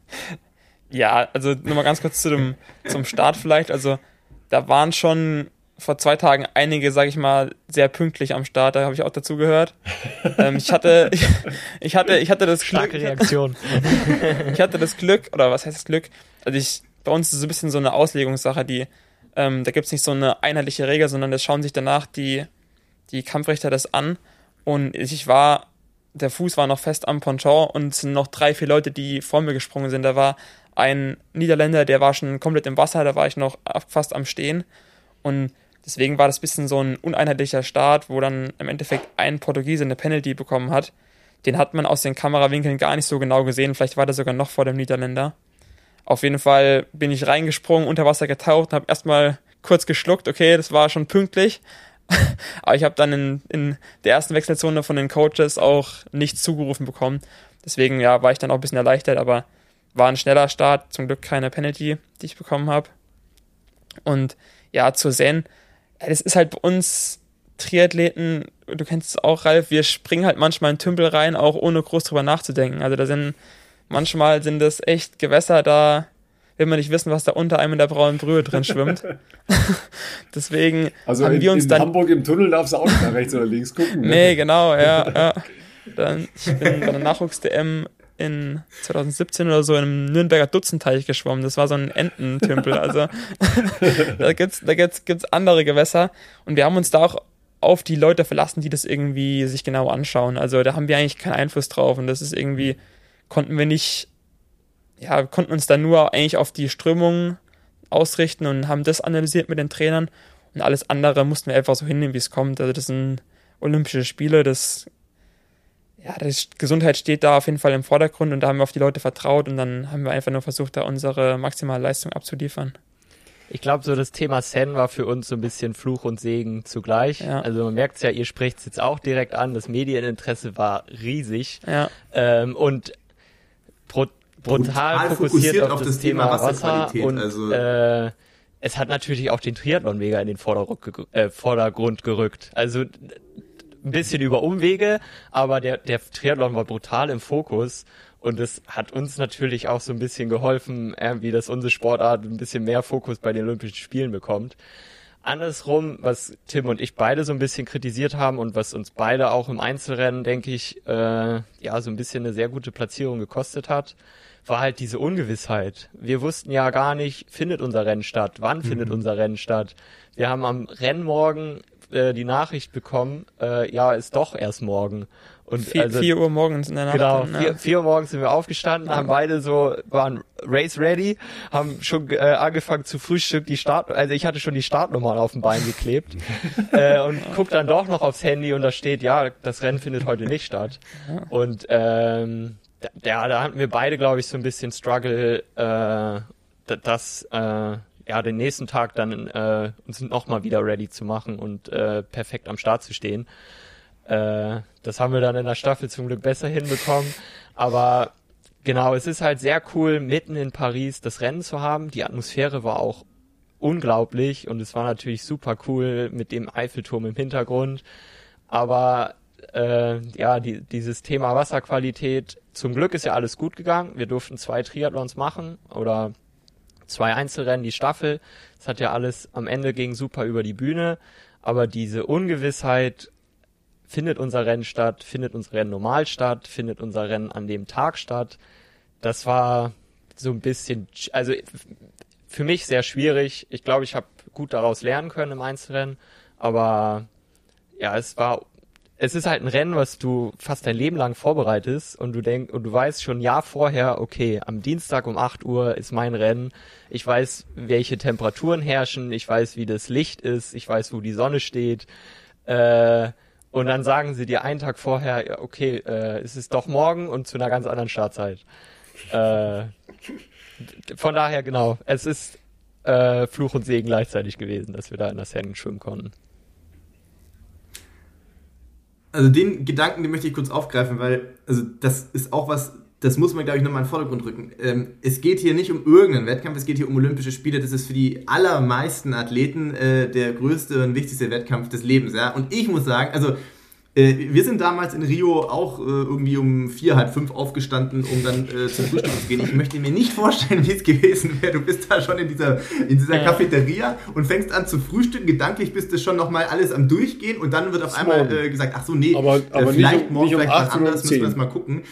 Ja, also nochmal ganz kurz zum Start vielleicht. Also da waren schon vor 2 Tagen einige, sage ich mal, sehr pünktlich am Start. Da habe ich auch dazu gehört. Ich hatte das Starke Glück. Reaktion. Ich hatte das Glück, oder was heißt das Glück? Also bei uns ist es so ein bisschen so eine Auslegungssache, da gibt es nicht so eine einheitliche Regel, sondern das schauen sich danach die Kampfrichter das an. Und der Fuß war noch fest am Ponton und es sind noch 3, 4 Leute, die vor mir gesprungen sind. Da war ein Niederländer, der war schon komplett im Wasser, da war ich noch fast am Stehen. Und deswegen war das ein bisschen so ein uneinheitlicher Start, wo dann im Endeffekt ein Portugiese eine Penalty bekommen hat. Den hat man aus den Kamerawinkeln gar nicht so genau gesehen. Vielleicht war der sogar noch vor dem Niederländer. Auf jeden Fall bin ich reingesprungen, unter Wasser getaucht und habe erstmal kurz geschluckt. Okay, das war schon pünktlich. Aber ich habe dann in der ersten Wechselzone von den Coaches auch nichts zugerufen bekommen. Deswegen war ich dann auch ein bisschen erleichtert, aber war ein schneller Start. Zum Glück keine Penalty, die ich bekommen habe. Und zur Seine, das ist halt bei uns Triathleten, du kennst es auch, Ralf, wir springen halt manchmal in Tümpel rein, auch ohne groß drüber nachzudenken. Also manchmal sind das echt Gewässer, da will man nicht wissen, was da unter einem in der braunen Brühe drin schwimmt. Deswegen also haben wir uns dann... in Hamburg im Tunnel darfst du auch nicht nach rechts oder links gucken. Ne? Nee, genau, ja. Ich bin bei der Nachwuchs-DM in 2017 oder so in einem Nürnberger Dutzendteich geschwommen. Das war so ein Ententümpel. Also da gibt's andere Gewässer. Und wir haben uns da auch auf die Leute verlassen, die das irgendwie sich genau anschauen. Also da haben wir eigentlich keinen Einfluss drauf. Und das ist irgendwie, konnten uns dann nur eigentlich auf die Strömung ausrichten und haben das analysiert mit den Trainern. Und alles andere mussten wir einfach so hinnehmen, wie es kommt. Also das sind Olympische Spiele, die Gesundheit steht da auf jeden Fall im Vordergrund und da haben wir auf die Leute vertraut und dann haben wir einfach nur versucht, da unsere maximale Leistung abzuliefern. Ich glaube, so das Thema Seine war für uns so ein bisschen Fluch und Segen zugleich. Ja. Also man merkt es ja, ihr sprecht es jetzt auch direkt an, das Medieninteresse war riesig und brutal fokussiert auf das Thema Wasser und es hat natürlich auch den Triathlon mega in den Vordergrund gerückt. Also ein bisschen über Umwege, aber der Triathlon war brutal im Fokus und das hat uns natürlich auch so ein bisschen geholfen, irgendwie, dass unsere Sportart ein bisschen mehr Fokus bei den Olympischen Spielen bekommt. Andersrum, was Tim und ich beide so ein bisschen kritisiert haben und was uns beide auch im Einzelrennen, denke ich, so ein bisschen eine sehr gute Platzierung gekostet hat, war halt diese Ungewissheit. Wir wussten ja gar nicht, findet unser Rennen statt, wann findet unser Rennen statt. Wir haben am Rennmorgen die Nachricht bekommen, ist doch erst morgen. Und 4 Uhr morgens in der Nacht. Genau, 4 Uhr morgens sind wir aufgestanden, haben beide waren race ready, haben schon angefangen zu Frühstück, also ich hatte schon die Startnummern auf dem Bein geklebt und guck dann doch noch aufs Handy und da steht, das Rennen findet heute nicht statt. Und da hatten wir beide, glaube ich, so ein bisschen Struggle, den nächsten Tag dann uns nochmal wieder ready zu machen und perfekt am Start zu stehen. Das haben wir dann in der Staffel zum Glück besser hinbekommen. Aber genau, es ist halt sehr cool, mitten in Paris das Rennen zu haben. Die Atmosphäre war auch unglaublich und es war natürlich super cool mit dem Eiffelturm im Hintergrund. Aber dieses Thema Wasserqualität, zum Glück ist ja alles gut gegangen. Wir durften 2 Triathlons machen oder 2 Einzelrennen, die Staffel. Das hat ja alles am Ende ging super über die Bühne. Aber diese Ungewissheit, findet unser Rennen statt, findet unser Rennen normal statt, findet unser Rennen an dem Tag statt, das war so ein bisschen, also für mich sehr schwierig. Ich glaube, ich habe gut daraus lernen können im Einzelrennen, aber es ist halt ein Rennen, was du fast dein Leben lang vorbereitest und du weißt schon ein Jahr vorher, okay, am Dienstag um 8 Uhr ist mein Rennen. Ich weiß, welche Temperaturen herrschen, ich weiß, wie das Licht ist, ich weiß, wo die Sonne steht. Und dann sagen sie dir einen Tag vorher, okay, es ist doch morgen und zu einer ganz anderen Startzeit. Von daher, genau, es ist Fluch und Segen gleichzeitig gewesen, dass wir da in der Seine schwimmen konnten. Also den Gedanken, den möchte ich kurz aufgreifen, weil das ist auch was, das muss man, glaube ich, nochmal in den Vordergrund rücken. Es geht hier nicht um irgendeinen Wettkampf, es geht hier um Olympische Spiele. Das ist für die allermeisten Athleten der größte und wichtigste Wettkampf des Lebens. Ja? Und ich muss sagen, Wir sind damals in Rio auch irgendwie um 4, halb 5 aufgestanden, um dann zum Frühstück zu gehen. Ich möchte mir nicht vorstellen, wie es gewesen wäre. Du bist da schon in dieser Cafeteria und fängst an zu frühstücken. Gedanklich bist du schon nochmal alles am Durchgehen und dann wird auf einmal gesagt, ach so, nee, aber vielleicht nicht morgen, nicht vielleicht was anderes, müssen wir das mal gucken.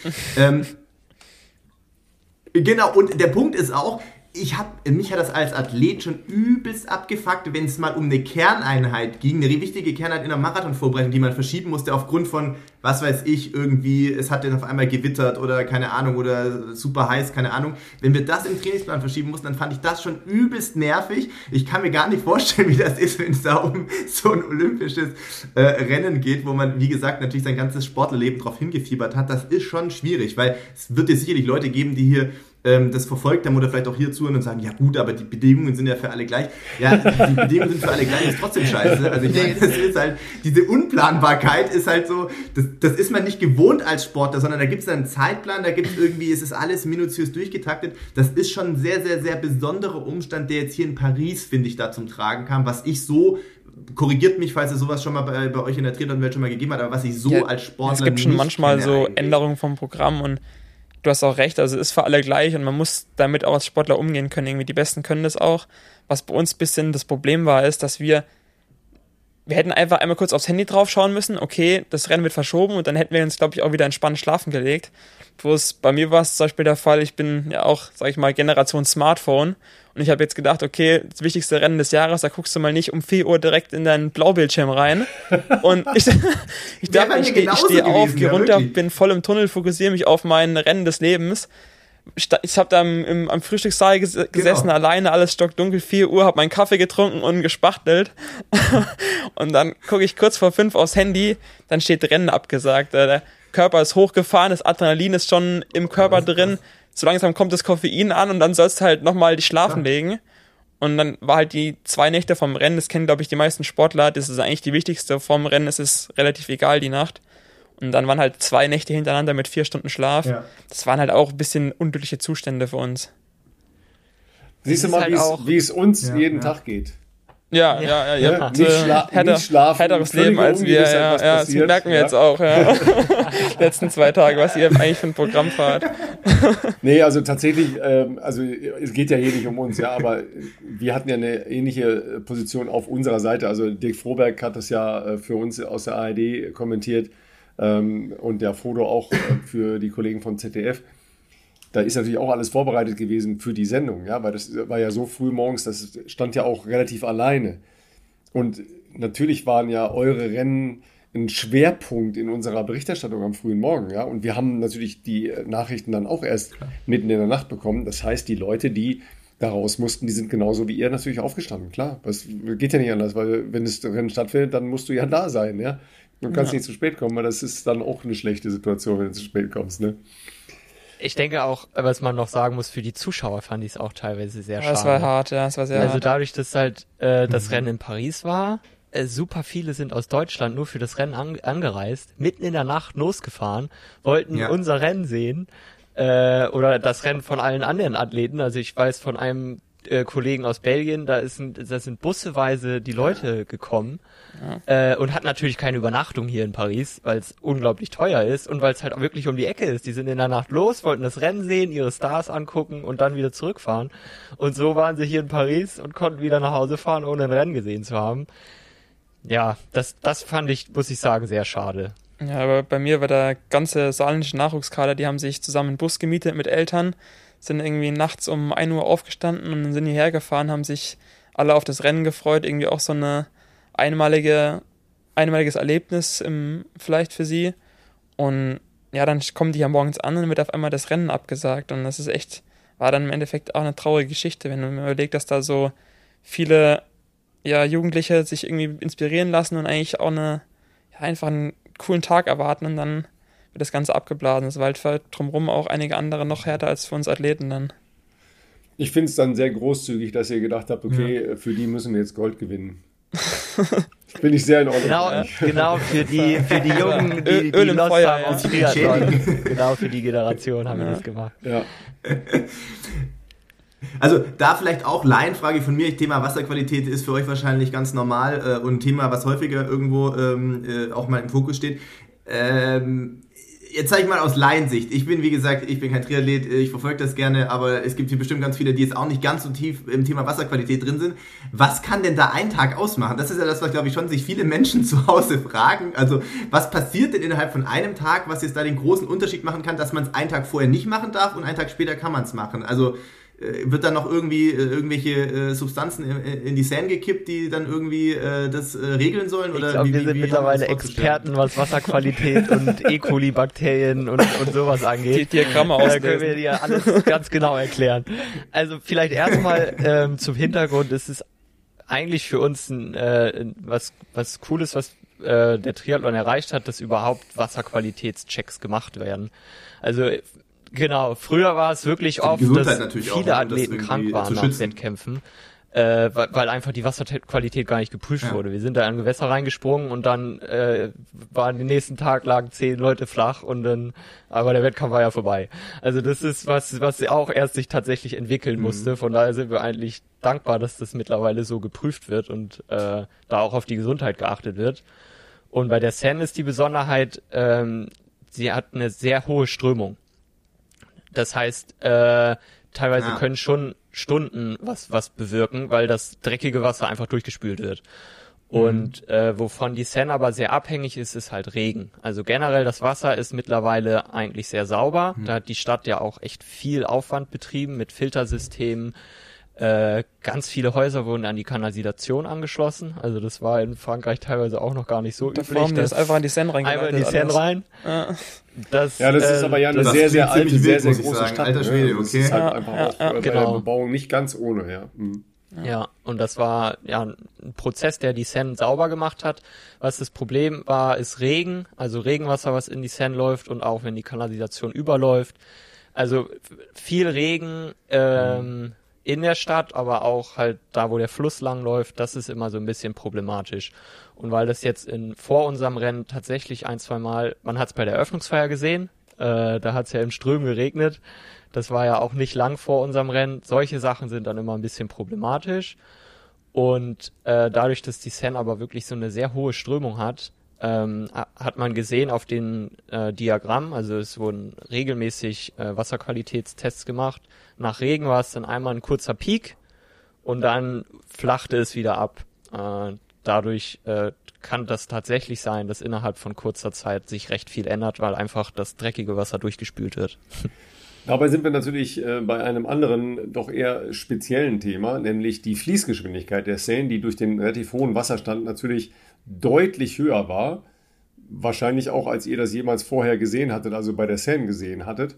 Genau, und der Punkt ist auch, mich hat das als Athlet schon übelst abgefuckt, wenn es mal um eine Kerneinheit ging, eine wichtige Kerneinheit in der Marathonvorbereitung, die man verschieben musste aufgrund von, was weiß ich, irgendwie, es hat dann auf einmal gewittert oder keine Ahnung oder super heiß, keine Ahnung. Wenn wir das im Trainingsplan verschieben mussten, dann fand ich das schon übelst nervig. Ich kann mir gar nicht vorstellen, wie das ist, wenn es da um so ein olympisches Rennen geht, wo man, wie gesagt, natürlich sein ganzes Sportlerleben drauf hingefiebert hat. Das ist schon schwierig, weil es wird jetzt sicherlich Leute geben, die hier das verfolgt haben oder vielleicht auch hier zuhören und sagen, ja gut, aber die Bedingungen sind ja für alle gleich. Ja, die Bedingungen sind für alle gleich, ist trotzdem scheiße. Also ich meine, das ist halt, diese Unplanbarkeit ist halt so, das ist man nicht gewohnt als Sportler, sondern da gibt es einen Zeitplan, da gibt es irgendwie, es ist alles minutiös durchgetaktet. Das ist schon ein sehr, sehr, sehr besonderer Umstand, der jetzt hier in Paris, finde ich, da zum Tragen kam, was ich so, korrigiert mich, falls es sowas schon mal bei euch in der Triathlon-Welt schon mal gegeben hat, aber was ich so als Sportler es gibt schon manchmal so eigentlich. Änderungen vom Programm und du hast auch recht, also es ist für alle gleich und man muss damit auch als Sportler umgehen können. Irgendwie die Besten können das auch. Was bei uns ein bisschen das Problem war, ist, dass wir hätten einfach einmal kurz aufs Handy drauf schauen müssen, okay, das Rennen wird verschoben und dann hätten wir uns, glaube ich, auch wieder entspannt schlafen gelegt. Bloß bei mir war es zum Beispiel der Fall, ich bin ja auch, sag ich mal, Generation Smartphone und ich habe jetzt gedacht, okay, das wichtigste Rennen des Jahres, da guckst du mal nicht um 4 Uhr direkt in deinen Blaubildschirm rein. Und ich dachte, ich stehe auf, gehe runter, wirklich. Bin voll im Tunnel, fokussiere mich auf mein Rennen des Lebens. Ich habe da am Frühstückssaal gesessen, alleine, alles stockdunkel, 4 Uhr, habe meinen Kaffee getrunken und gespachtelt. Und dann gucke ich kurz vor 5 aufs Handy, dann steht Rennen abgesagt. Der Körper ist hochgefahren, das Adrenalin ist schon im Körper drin. So langsam kommt das Koffein an und dann sollst du halt nochmal dich schlafen legen. Und dann war halt die 2 Nächte vom Rennen, das kennen, glaube ich, die meisten Sportler, das ist eigentlich die wichtigste vom Rennen, es ist relativ egal, die Nacht. Und dann waren halt 2 Nächte hintereinander mit 4 Stunden Schlaf. Ja. Das waren halt auch ein bisschen unglückliche Zustände für uns. Siehst du mal, halt wie es uns jeden Tag geht. Ja. Ihr habt härteres Leben als wir. Ja, das merken wir jetzt auch. Ja. Letzten 2 Tage, was ihr eigentlich für ein Programm fahrt. Nee, also tatsächlich, also es geht ja hier nicht um uns, ja, aber wir hatten ja eine ähnliche Position auf unserer Seite. Also Dirk Froberg hat das ja für uns aus der ARD kommentiert und der Frodo auch für die Kollegen vom ZDF. Da ist natürlich auch alles vorbereitet gewesen für die Sendung, ja, weil das war ja so früh morgens, das stand ja auch relativ alleine. Und natürlich waren ja eure Rennen ein Schwerpunkt in unserer Berichterstattung am frühen Morgen, ja. Und wir haben natürlich die Nachrichten dann auch erst mitten in der Nacht bekommen. Das heißt, die Leute, die da raus mussten, die sind genauso wie ihr natürlich aufgestanden, klar. Das geht ja nicht anders, weil wenn das Rennen stattfindet, dann musst du ja da sein, ja. Du kannst nicht zu spät kommen, weil das ist dann auch eine schlechte Situation, wenn du zu spät kommst, ne. Ich denke auch, was man noch sagen muss, für die Zuschauer fand ich es auch teilweise sehr schade. Das war hart, ja, das war sehr hart. Also dadurch, dass halt das Rennen in Paris war, super viele sind aus Deutschland nur für das Rennen angereist, mitten in der Nacht losgefahren, wollten unser Rennen sehen oder das Rennen von allen anderen Athleten. Also ich weiß von einem Kollegen aus Belgien, da sind busseweise die Leute gekommen und hatten natürlich keine Übernachtung hier in Paris, weil es unglaublich teuer ist und weil es halt auch wirklich um die Ecke ist. Die sind in der Nacht los, wollten das Rennen sehen, ihre Stars angucken und dann wieder zurückfahren. Und so waren sie hier in Paris und konnten wieder nach Hause fahren, ohne ein Rennen gesehen zu haben. Ja, das fand ich, muss ich sagen, sehr schade. Ja, aber bei mir war der ganze saarländische Nachwuchskader, die haben sich zusammen einen Bus gemietet mit Eltern, sind irgendwie nachts um 1 Uhr aufgestanden und dann sind hierher gefahren, haben sich alle auf das Rennen gefreut, irgendwie auch so eine einmaliges Erlebnis vielleicht für sie. Und ja, dann kommen die ja morgens an und dann wird auf einmal das Rennen abgesagt und das ist echt, war dann im Endeffekt auch eine traurige Geschichte, wenn man überlegt, dass da so viele Jugendliche sich irgendwie inspirieren lassen und eigentlich auch einfach einen coolen Tag erwarten und dann wird das Ganze abgeblasen. Das war halt drumherum auch einige andere noch härter als für uns Athleten dann. Ich finde es dann sehr großzügig, dass ihr gedacht habt, okay, für die müssen wir jetzt Gold gewinnen. Bin ich sehr in Ordnung. Genau für die Jungen, die Öl im Feuer haben auf Triathlon. Genau für die Generation haben wir das gemacht. Ja. Also da vielleicht auch Laienfrage von mir. Thema Wasserqualität ist für euch wahrscheinlich ganz normal und ein Thema, was häufiger irgendwo auch mal im Fokus steht. Jetzt sage ich mal aus Laiensicht. Ich bin, wie gesagt, ich bin kein Triathlet, ich verfolge das gerne, aber es gibt hier bestimmt ganz viele, die jetzt auch nicht ganz so tief im Thema Wasserqualität drin sind. Was kann denn da ein Tag ausmachen? Das ist ja das, was, glaube ich, schon sich viele Menschen zu Hause fragen. Also was passiert denn innerhalb von einem Tag, was jetzt da den großen Unterschied machen kann, dass man es einen Tag vorher nicht machen darf und einen Tag später kann man es machen? Also wird dann noch irgendwie irgendwelche Substanzen in die Seine gekippt, die dann irgendwie das regeln sollen? Oder ich glaube, wir sind mittlerweile Experten, was Wasserqualität und E. coli-Bakterien und sowas angeht. Die Diagramme auslesen. Da können wir dir alles ganz genau erklären. Also vielleicht erstmal zum Hintergrund, es ist eigentlich für uns was Cooles, was der Triathlon erreicht hat, dass überhaupt Wasserqualitätschecks gemacht werden. Also genau, früher war es wirklich oft, dass viele Athleten krank waren nach Wettkämpfen, weil einfach die Wasserqualität gar nicht geprüft wurde. Wir sind da in Gewässer reingesprungen und dann waren den nächsten Tag lagen 10 Leute flach und dann, aber der Wettkampf war ja vorbei. Also das ist was auch erst sich tatsächlich entwickeln musste. Von daher sind wir eigentlich dankbar, dass das mittlerweile so geprüft wird und da auch auf die Gesundheit geachtet wird. Und bei der Seine ist die Besonderheit, sie hat eine sehr hohe Strömung. Das heißt, teilweise können schon Stunden was bewirken, weil das dreckige Wasser einfach durchgespült wird. Und wovon die Seine aber sehr abhängig ist, ist halt Regen. Also generell das Wasser ist mittlerweile eigentlich sehr sauber. Da hat die Stadt ja auch echt viel Aufwand betrieben mit Filtersystemen. Ganz viele Häuser wurden an die Kanalisation angeschlossen. Also das war in Frankreich teilweise auch noch gar nicht so üblich. Das einfach in die Seine reingeleitet. Einfach in die Seine rein. Das ist aber ja eine sehr, sehr alte, sehr, sehr große Stadt. Alter Schwede, okay. Das ist halt einfach auch bei der Bebauung nicht ganz ohne, ja. Ja, und das war ja ein Prozess, der die Seine sauber gemacht hat. Was das Problem war, ist Regen, also Regenwasser, was in die Seine läuft und auch wenn die Kanalisation überläuft. Also viel Regen in der Stadt, aber auch halt da, wo der Fluss lang läuft, das ist immer so ein bisschen problematisch. Und weil das jetzt vor unserem Rennen tatsächlich 1-2 Mal, man hat es bei der Eröffnungsfeier gesehen, da hat es ja im Strömen geregnet, das war ja auch nicht lang vor unserem Rennen, solche Sachen sind dann immer ein bisschen problematisch. Und dadurch, dass die Seine aber wirklich so eine sehr hohe Strömung hat, hat man gesehen auf den Diagrammen, also es wurden regelmäßig Wasserqualitätstests gemacht. Nach Regen war es dann einmal ein kurzer Peak und dann flachte es wieder ab. Dadurch kann das tatsächlich sein, dass innerhalb von kurzer Zeit sich recht viel ändert, weil einfach das dreckige Wasser durchgespült wird. Dabei sind wir natürlich bei einem anderen, doch eher speziellen Thema, nämlich die Fließgeschwindigkeit der Seine, die durch den relativ hohen Wasserstand natürlich deutlich höher war. Wahrscheinlich auch, als ihr das jemals vorher gesehen hattet, also bei der Seine gesehen hattet.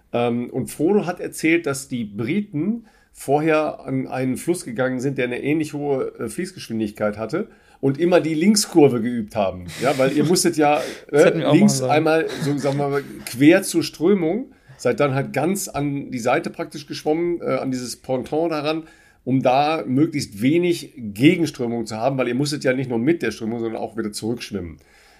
Und Frodo hat erzählt, dass die Briten vorher an einen Fluss gegangen sind, der eine ähnlich hohe Fließgeschwindigkeit hatte und immer die Linkskurve geübt haben. Ja, weil ihr musstet ja links einmal, so sagen wir mal, quer zur Strömung, seid dann halt ganz an die Seite praktisch geschwommen, an dieses Ponton daran, um da möglichst wenig Gegenströmung zu haben, weil ihr musstet ja nicht nur mit der Strömung, sondern auch wieder zurückschwimmen.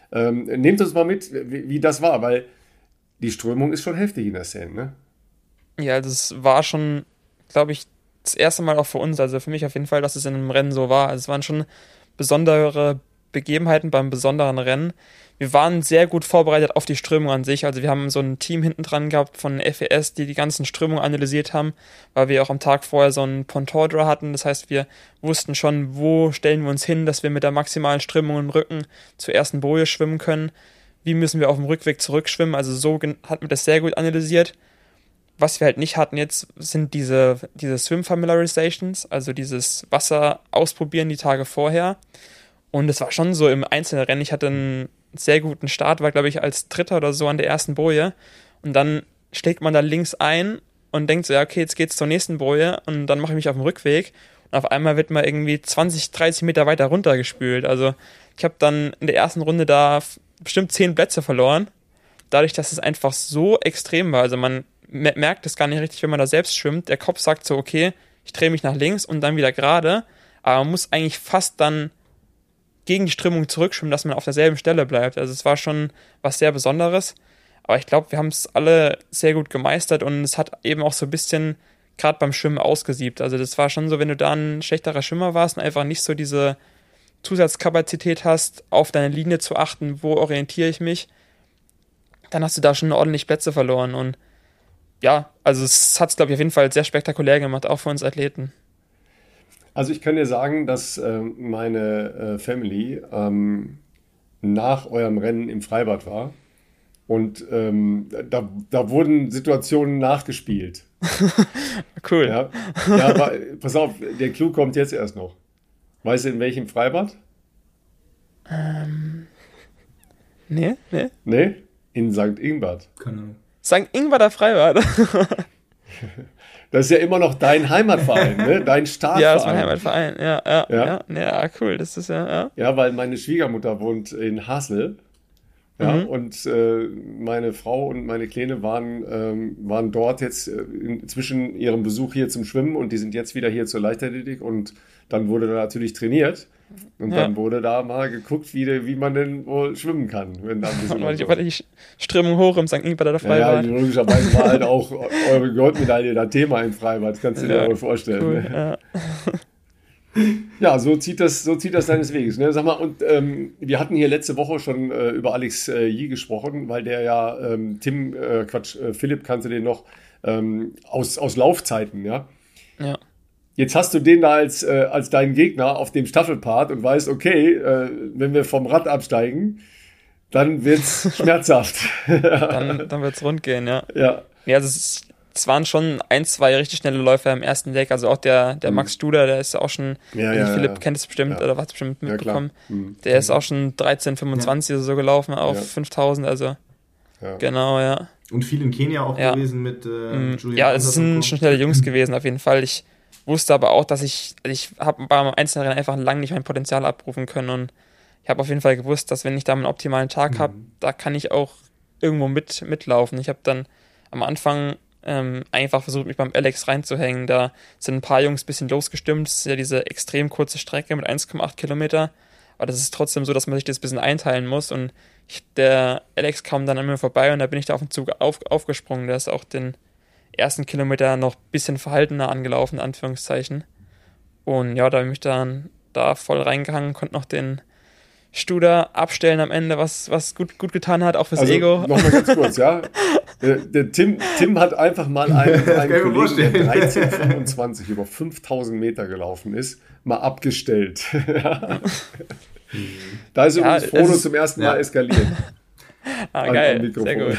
Nehmt uns mal mit, wie das war, weil die Strömung ist schon heftig in der Seine, ne? Ja, das war schon, glaube ich, das erste Mal auch für uns, also für mich auf jeden Fall, dass es in einem Rennen so war. Also es waren schon besondere Begebenheiten beim besonderen Rennen. Wir waren sehr gut vorbereitet auf die Strömung an sich. Also wir haben so ein Team hinten dran gehabt von FES, die ganzen Strömungen analysiert haben, weil wir auch am Tag vorher so einen Ponton-Draw hatten. Das heißt, wir wussten schon, wo stellen wir uns hin, dass wir mit der maximalen Strömung im Rücken zur ersten Boje schwimmen können. Wie müssen wir auf dem Rückweg zurückschwimmen? Also so hat man das sehr gut analysiert. Was wir halt nicht hatten jetzt, sind diese Swim Familiarizations, also dieses Wasser ausprobieren die Tage vorher. Und es war schon so im Einzelrennen. Ich hatte einen sehr guten Start, war glaube ich als Dritter oder so an der ersten Boje. Und dann schlägt man da links ein und denkt so, ja okay, jetzt geht's zur nächsten Boje und dann mache ich mich auf den Rückweg. Und auf einmal wird man irgendwie 20, 30 Meter weiter runtergespült. Also ich habe dann in der ersten Runde da bestimmt 10 Plätze verloren, dadurch, dass es einfach so extrem war. Also man merkt es gar nicht richtig, wenn man da selbst schwimmt. Der Kopf sagt so, okay, ich drehe mich nach links und dann wieder gerade, aber man muss eigentlich fast dann gegen die Strömung zurückschwimmen, dass man auf derselben Stelle bleibt. Also es war schon was sehr Besonderes, aber ich glaube, wir haben es alle sehr gut gemeistert und es hat eben auch so ein bisschen gerade beim Schwimmen ausgesiebt. Also das war schon so, wenn du da ein schlechterer Schwimmer warst und einfach nicht so diese Zusatzkapazität hast, auf deine Linie zu achten, wo orientiere ich mich, dann hast du da schon ordentlich Plätze verloren. Und ja, also es hat es, glaube ich, auf jeden Fall sehr spektakulär gemacht, auch für uns Athleten. Also ich kann dir sagen, dass meine Family nach eurem Rennen im Freibad war und da wurden Situationen nachgespielt. Cool. Ja, ja, aber pass auf, der Clou kommt jetzt erst noch. Weißt du, in welchem Freibad? Nee. Nee, in St. Ingbert. Keine Ahnung. St. Ingwerder Freibad. Das ist ja immer noch dein Heimatverein, ne? Dein Startverein. Ja, das ist mein Heimatverein. Ja. Ja, cool. Das ist ja. Ja, weil meine Schwiegermutter wohnt in Hasel. Ja, und meine Frau und meine Kleine waren dort jetzt zwischen ihrem Besuch hier zum Schwimmen und die sind jetzt wieder hier zur Leichtathletik und dann wurde da natürlich trainiert und dann wurde da mal geguckt, wie man denn wohl schwimmen kann. Wenn da ein bisschen war die Strömung hoch im St. Ingwerder Freibad. Ja, logischerweise war halt auch eure Goldmedaille da Thema im Freibad, das kannst du dir wohl vorstellen. Cool, ne? Ja, so zieht das seines Weges. Ne? Sag mal, und wir hatten hier letzte Woche schon über Alex Yee gesprochen, weil der ja, Philipp kannte den noch aus Laufzeiten, ja. Ja. Jetzt hast du den da als deinen Gegner auf dem Staffelpart und weißt, okay, wenn wir vom Rad absteigen, dann wird's schmerzhaft. Dann wird's rund gehen, ja. Ja. Ja, also es waren schon 1, 2 richtig schnelle Läufer im ersten Leg, also auch der Max Studer, der ist ja auch schon, Philipp kennt es bestimmt, oder hat es bestimmt mitbekommen, der ist auch schon 13,25 oder so gelaufen auf 5000, also genau, ja. Und viel in Kenia auch gewesen mit Julian. Ja, es sind schon schnelle Jungs gewesen, auf jeden Fall. Ich wusste aber auch, dass ich habe beim Einzelrennen einfach lang nicht mein Potenzial abrufen können und ich habe auf jeden Fall gewusst, dass wenn ich da einen optimalen Tag habe, da kann ich auch irgendwo mitlaufen. Ich habe dann am Anfang einfach versucht, mich beim Alex reinzuhängen. Da sind ein paar Jungs ein bisschen losgestimmt. Das ist ja diese extrem kurze Strecke mit 1,8 Kilometer. Aber das ist trotzdem so, dass man sich das ein bisschen einteilen muss. Und der Alex kam dann an mir vorbei und da bin ich da auf den Zug aufgesprungen. Der ist auch den ersten Kilometer noch ein bisschen verhaltener angelaufen, in Anführungszeichen. Und ja, da habe ich mich dann da voll reingehangen, konnte noch den Studer abstellen am Ende, was gut getan hat, auch fürs Ego. Nochmal ganz kurz, ja. Der Tim hat einfach mal einen Kollegen, der 13,25 über 5000 Meter gelaufen ist, mal abgestellt. Da ist übrigens Frodo zum ersten Mal eskaliert. Geil, sehr gut.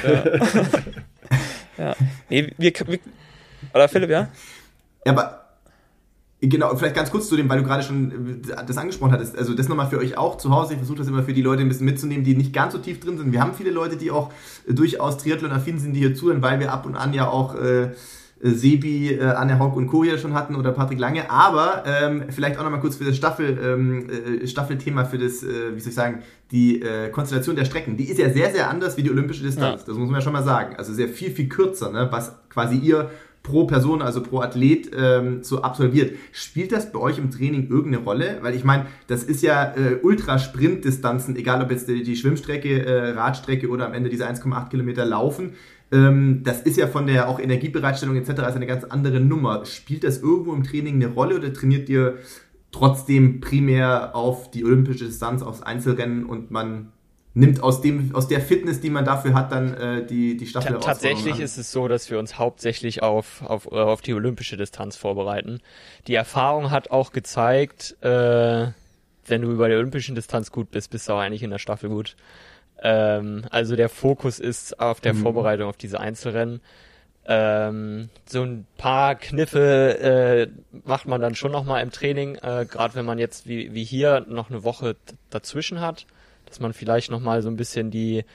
Ja. Nee, oder Philipp, ja? Ja, aber genau, vielleicht ganz kurz zu dem, weil du gerade schon das angesprochen hattest. Also das nochmal für euch auch zu Hause. Ich versuche das immer für die Leute ein bisschen mitzunehmen, die nicht ganz so tief drin sind. Wir haben viele Leute, die auch durchaus Triathlon-affin sind, die hier zuhören, weil wir ab und an ja auch Sebi, Anne Haug und Co. hier schon hatten oder Patrick Lange. Aber vielleicht auch nochmal kurz für das Staffelthema, für das, wie soll ich sagen, die Konstellation der Strecken. Die ist ja sehr, sehr anders wie die olympische Distanz. Ja. Das muss man ja schon mal sagen. Also sehr viel, viel kürzer, ne? Was quasi ihr pro Person, also pro Athlet so absolviert. Spielt das bei euch im Training irgendeine Rolle? Weil ich meine, das ist ja Ultrasprint-Distanzen, egal ob jetzt die Schwimmstrecke, Radstrecke oder am Ende diese 1,8 Kilometer laufen. Das ist ja von der auch Energiebereitstellung etc. ist eine ganz andere Nummer. Spielt das irgendwo im Training eine Rolle oder trainiert ihr trotzdem primär auf die olympische Distanz, aufs Einzelrennen und man nimmt aus der Fitness, die man dafür hat, dann die Staffel raus? Tatsächlich ist es so, dass wir uns hauptsächlich auf die olympische Distanz vorbereiten. Die Erfahrung hat auch gezeigt, wenn du über der olympischen Distanz gut bist, bist du auch eigentlich in der Staffel gut. Also der Fokus ist auf der Vorbereitung auf diese Einzelrennen. So ein paar Kniffe macht man dann schon nochmal im Training, gerade wenn man jetzt wie hier noch eine Woche dazwischen hat, dass man vielleicht nochmal so ein bisschen die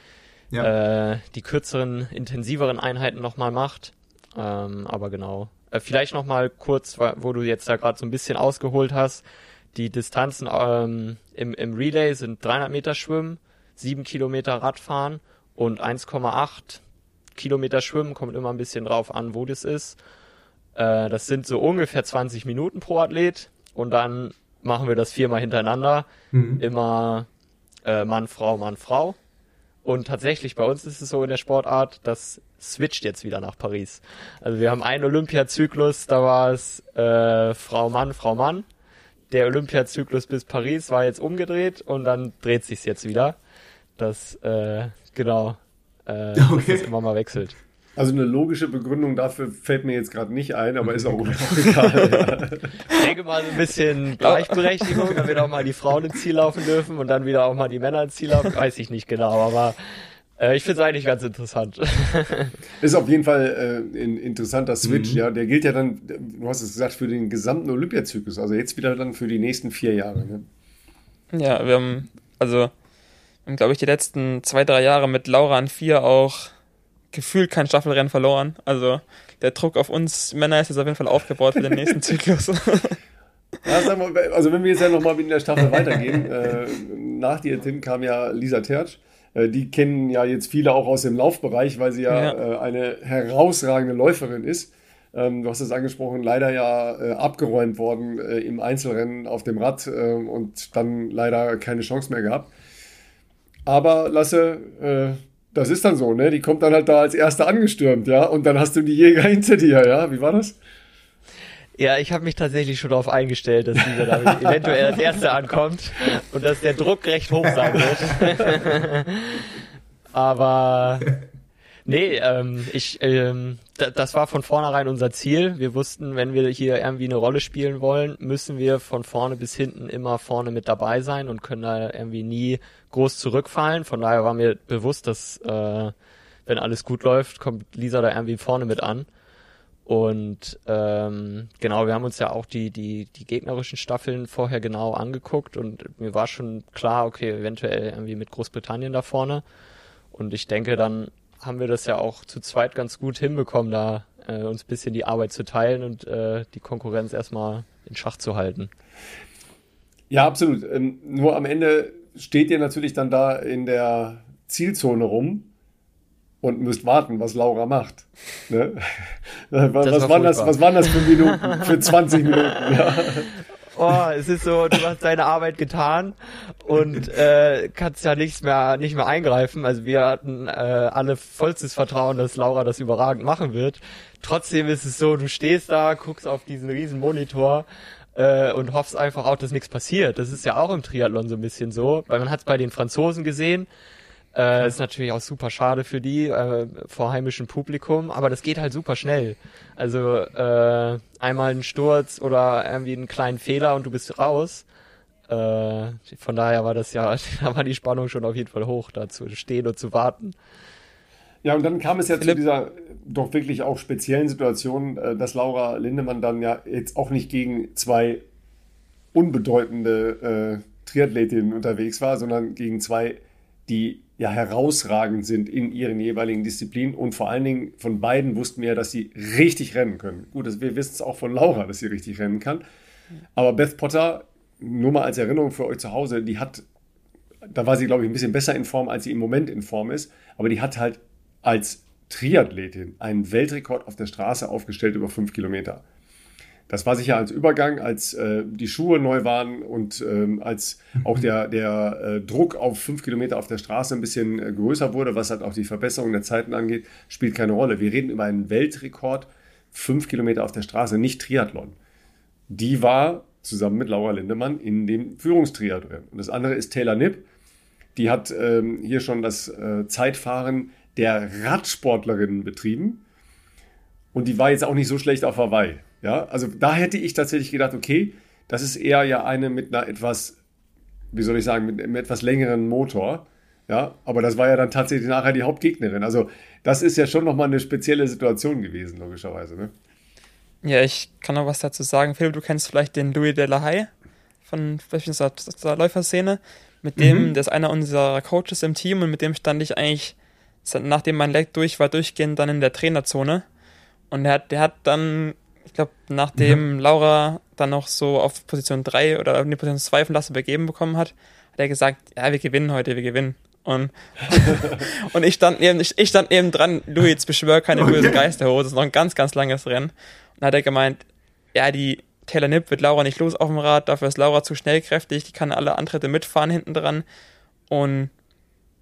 kürzeren, intensiveren Einheiten nochmal macht. Aber genau. Vielleicht nochmal kurz, wo du jetzt da gerade so ein bisschen ausgeholt hast. Die Distanzen im Relay sind 300 Meter Schwimmen, 7 Kilometer Radfahren und 1,8 Kilometer Schwimmen. Kommt immer ein bisschen drauf an, wo das ist. Das sind so ungefähr 20 Minuten pro Athlet. Und dann machen wir das 4-mal hintereinander. Immer Mann, Frau, Mann, Frau. Und tatsächlich, bei uns ist es so in der Sportart, das switcht jetzt wieder nach Paris. Also wir haben einen Olympiazyklus, da war es Frau, Mann. Der Olympiazyklus bis Paris war jetzt umgedreht und dann dreht sich's jetzt wieder. Dass das immer mal wechselt. Also eine logische Begründung dafür fällt mir jetzt gerade nicht ein, aber ist auch egal. Ich denke mal so ein bisschen Gleichberechtigung, damit auch mal die Frauen ins Ziel laufen dürfen und dann wieder auch mal die Männer ins Ziel laufen, weiß ich nicht genau, aber ich finde es eigentlich ganz interessant. Ist auf jeden Fall ein interessanter Switch, ja. Der gilt ja dann, du hast es gesagt, für den gesamten Olympiazyklus, also jetzt wieder dann für die nächsten 4 Jahre. Ne? Ja, wir haben, glaube ich, die letzten 2-3 Jahre mit Laura an 4 auch gefühlt kein Staffelrennen verloren. Also der Druck auf uns Männer ist jetzt auf jeden Fall aufgebaut für den nächsten Zyklus. Ja, sagen wir, also wenn wir jetzt ja nochmal in der Staffel weitergehen, nach dir, Tim, kam ja Lisa Tertsch. Die kennen ja jetzt viele auch aus dem Laufbereich, weil sie eine herausragende Läuferin ist. Du hast es angesprochen, leider ja abgeräumt worden im Einzelrennen auf dem Rad und dann leider keine Chance mehr gehabt. Aber Lasse, das ist dann so, ne? Die kommt dann halt da als Erste angestürmt, ja? Und dann hast du die Jäger hinter dir, ja? Wie war das? Ja, ich habe mich tatsächlich schon darauf eingestellt, dass dieser da eventuell als Erster ankommt und dass der Druck recht hoch sein wird. Aber nee, das war von vornherein unser Ziel. Wir wussten, wenn wir hier irgendwie eine Rolle spielen wollen, müssen wir von vorne bis hinten immer vorne mit dabei sein und können da irgendwie nie groß zurückfallen. Von daher war mir bewusst, dass wenn alles gut läuft, kommt Lisa da irgendwie vorne mit an. Und genau, wir haben uns ja auch die gegnerischen Staffeln vorher genau angeguckt und mir war schon klar, okay, eventuell irgendwie mit Großbritannien da vorne. Und ich denke, dann haben wir das ja auch zu zweit ganz gut hinbekommen, da uns ein bisschen die Arbeit zu teilen und die Konkurrenz erstmal in Schach zu halten. Ja, absolut. Nur am Ende steht ihr natürlich dann da in der Zielzone rum und müsst warten, was Laura macht. Ne? Was waren das für Minuten? Für 20 Minuten, ja. Oh, es ist so, du hast deine Arbeit getan und kannst ja nicht mehr eingreifen. Also wir hatten alle vollstes Vertrauen, dass Laura das überragend machen wird. Trotzdem ist es so, du stehst da, guckst auf diesen riesen Monitor und hoffst einfach auch, dass nichts passiert. Das ist ja auch im Triathlon so ein bisschen so, weil man hat es bei den Franzosen gesehen. Ist natürlich auch super schade für die, vor heimischem Publikum, aber das geht halt super schnell. Also einmal ein Sturz oder irgendwie einen kleinen Fehler und du bist raus. Von daher war das ja, da war die Spannung schon auf jeden Fall hoch, da zu stehen und zu warten. Ja, und dann kam es ja zu dieser doch wirklich auch speziellen Situation, dass Laura Lindemann dann ja jetzt auch nicht gegen 2 unbedeutende Triathletinnen unterwegs war, sondern gegen 2, die ja herausragend sind in ihren jeweiligen Disziplinen und vor allen Dingen von beiden wussten wir ja, dass sie richtig rennen können. Gut, wir wissen es auch von Laura, dass sie richtig rennen kann. Aber Beth Potter, nur mal als Erinnerung für euch zu Hause, da war sie, glaube ich, ein bisschen besser in Form, als sie im Moment in Form ist, aber die hat halt als Triathletin einen Weltrekord auf der Straße aufgestellt über 5 Kilometer. Das war sicher als Übergang, als die Schuhe neu waren und als auch der Druck auf 5 Kilometer auf der Straße ein bisschen größer wurde, was halt auch die Verbesserung der Zeiten angeht, spielt keine Rolle. Wir reden über einen Weltrekord, 5 Kilometer auf der Straße, nicht Triathlon. Die war zusammen mit Laura Lindemann in dem Führungstriathlon. Und das andere ist Taylor Knipp. Die hat hier schon das Zeitfahren der Radsportlerinnen betrieben. Und die war jetzt auch nicht so schlecht auf Hawaii. Ja, also da hätte ich tatsächlich gedacht, okay, das ist eher ja eine mit einer etwas, wie soll ich sagen, mit einem etwas längeren Motor. Ja, aber das war ja dann tatsächlich nachher die Hauptgegnerin. Also das ist ja schon nochmal eine spezielle Situation gewesen, logischerweise. Ne? Ja, ich kann noch was dazu sagen. Philipp, du kennst vielleicht den Louis Delahaye von der Läuferszene. Mit dem, der ist einer unserer Coaches im Team und mit dem stand ich eigentlich, nachdem mein Leg durch war, durchgehend dann in der Trainerzone. Und der hat dann, ich glaube, nachdem Laura dann noch so auf Position 3 oder auf die Position 2 von Lasse begeben bekommen hat, hat er gesagt, ja, wir gewinnen heute, wir gewinnen. Und ich stand eben dran, Louis, jetzt beschwör keine bösen Geister hoch, das ist noch ein ganz, ganz langes Rennen. Und dann hat er gemeint, ja, die Taylor Knipp wird Laura nicht los auf dem Rad, dafür ist Laura zu schnellkräftig, die kann alle Antritte mitfahren hinten dran. Und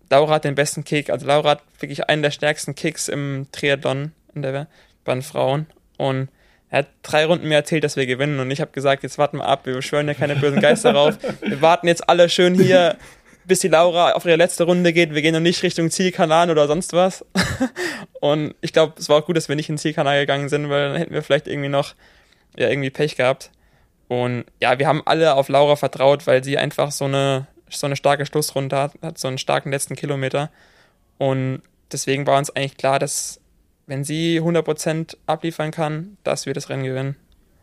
Laura hat den besten Kick. Also Laura hat wirklich einen der stärksten Kicks im Triathlon bei den Frauen. Und er hat 3 Runden mir erzählt, dass wir gewinnen. Und ich habe gesagt, jetzt warten wir ab, wir beschwören ja keine bösen Geister drauf. Wir warten jetzt alle schön hier, bis die Laura auf ihre letzte Runde geht. Wir gehen noch nicht Richtung Zielkanal oder sonst was. Und ich glaube, es war auch gut, dass wir nicht in den Zielkanal gegangen sind, weil dann hätten wir vielleicht irgendwie noch irgendwie Pech gehabt. Und ja, wir haben alle auf Laura vertraut, weil sie einfach so eine starke Schlussrunde hat so einen starken letzten Kilometer. Und deswegen war uns eigentlich klar, dass wenn sie 100% abliefern kann, dass wir das Rennen gewinnen.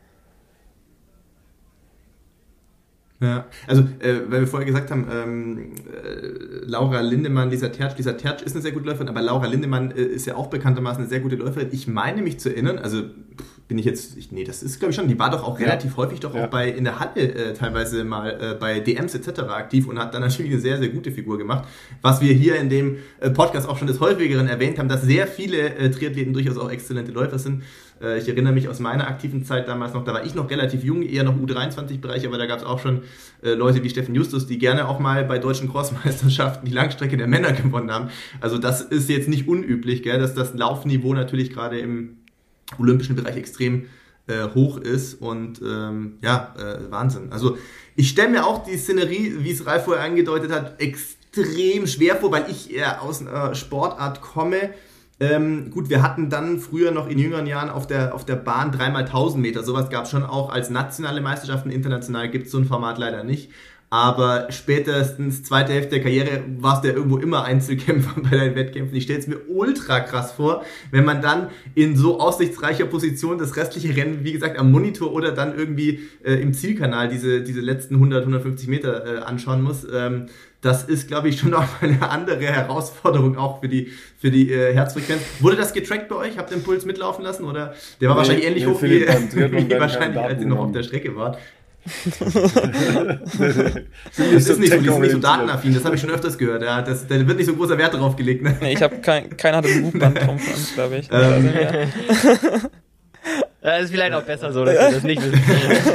Ja, also weil wir vorher gesagt haben, Laura Lindemann, Lisa Tertsch ist eine sehr gute Läuferin, aber Laura Lindemann ist ja auch bekanntermaßen eine sehr gute Läuferin. Ich meine mich zu erinnern, also das ist glaube ich schon, die war doch auch relativ häufig doch auch in der Halle teilweise mal bei DMs etc. aktiv und hat dann natürlich eine sehr, sehr gute Figur gemacht. Was wir hier in dem Podcast auch schon des Häufigeren erwähnt haben, dass sehr viele Triathleten durchaus auch exzellente Läufer sind. Ich erinnere mich aus meiner aktiven Zeit damals noch, da war ich noch relativ jung, eher noch U23-Bereich, aber da gab es auch schon Leute wie Steffen Justus, die gerne auch mal bei deutschen Crossmeisterschaften die Langstrecke der Männer gewonnen haben. Also das ist jetzt nicht unüblich, gell, dass das Laufniveau natürlich gerade im olympischen Bereich extrem hoch ist und Wahnsinn. Also ich stelle mir auch die Szenerie, wie es Ralf vorher angedeutet hat, extrem schwer vor, weil ich eher aus einer Sportart komme. Gut, wir hatten dann früher noch in jüngeren Jahren auf der Bahn 3x1000 Meter. Sowas gab es schon auch als nationale Meisterschaften. International gibt es so ein Format leider nicht. Aber spätestens zweite Hälfte der Karriere warst du ja irgendwo immer Einzelkämpfer bei deinen Wettkämpfen. Ich stelle es mir ultra krass vor, wenn man dann in so aussichtsreicher Position das restliche Rennen, wie gesagt, am Monitor oder dann irgendwie im Zielkanal diese letzten 100, 150 Meter anschauen muss. Das ist, glaube ich, schon noch eine andere Herausforderung auch für die Herzfrequenz. Wurde das getrackt bei euch? Habt ihr den Puls mitlaufen lassen? Oder der war wahrscheinlich ähnlich hoch wie wahrscheinlich, als ihr noch auf der Strecke wart. Das ist nicht so datenaffin, das habe ich schon öfters gehört. Ja, da wird nicht so großer Wert drauf gelegt. Ne? Nee, keiner hat ein Buchband drum von uns, glaube ich. Das ist vielleicht auch besser so, dass wir das nicht wissen.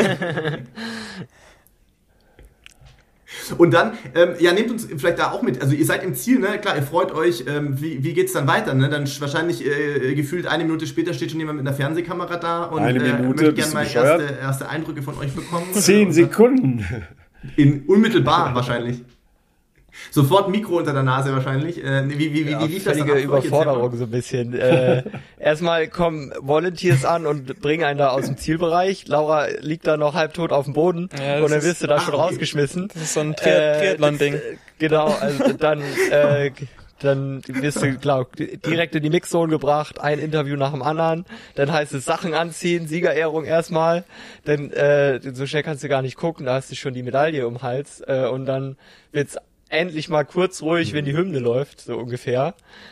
Und dann, nehmt uns vielleicht da auch mit. Also ihr seid im Ziel, ne? Klar, ihr freut euch. Wie geht's dann weiter? Ne? Dann wahrscheinlich gefühlt 1 Minute später steht schon jemand mit einer Fernsehkamera da und möchte gerne mal erste Eindrücke von euch bekommen. 10 Sekunden. Unmittelbar wahrscheinlich. Sofort Mikro unter der Nase wahrscheinlich. Wie lief das dann? Völlige Überforderung so ein bisschen. Erstmal kommen Volunteers an und bringen einen da aus dem Zielbereich. Laura liegt da noch halbtot auf dem Boden und dann wirst du da schon rausgeschmissen. Das ist so ein Triathlon-Ding. Genau, also dann wirst du, direkt in die Mixzone gebracht, ein Interview nach dem anderen, dann heißt es Sachen anziehen, Siegerehrung erstmal, dann so schnell kannst du gar nicht gucken, da hast du schon die Medaille um den Hals und dann wird's endlich mal kurz ruhig, wenn die Hymne läuft, so ungefähr.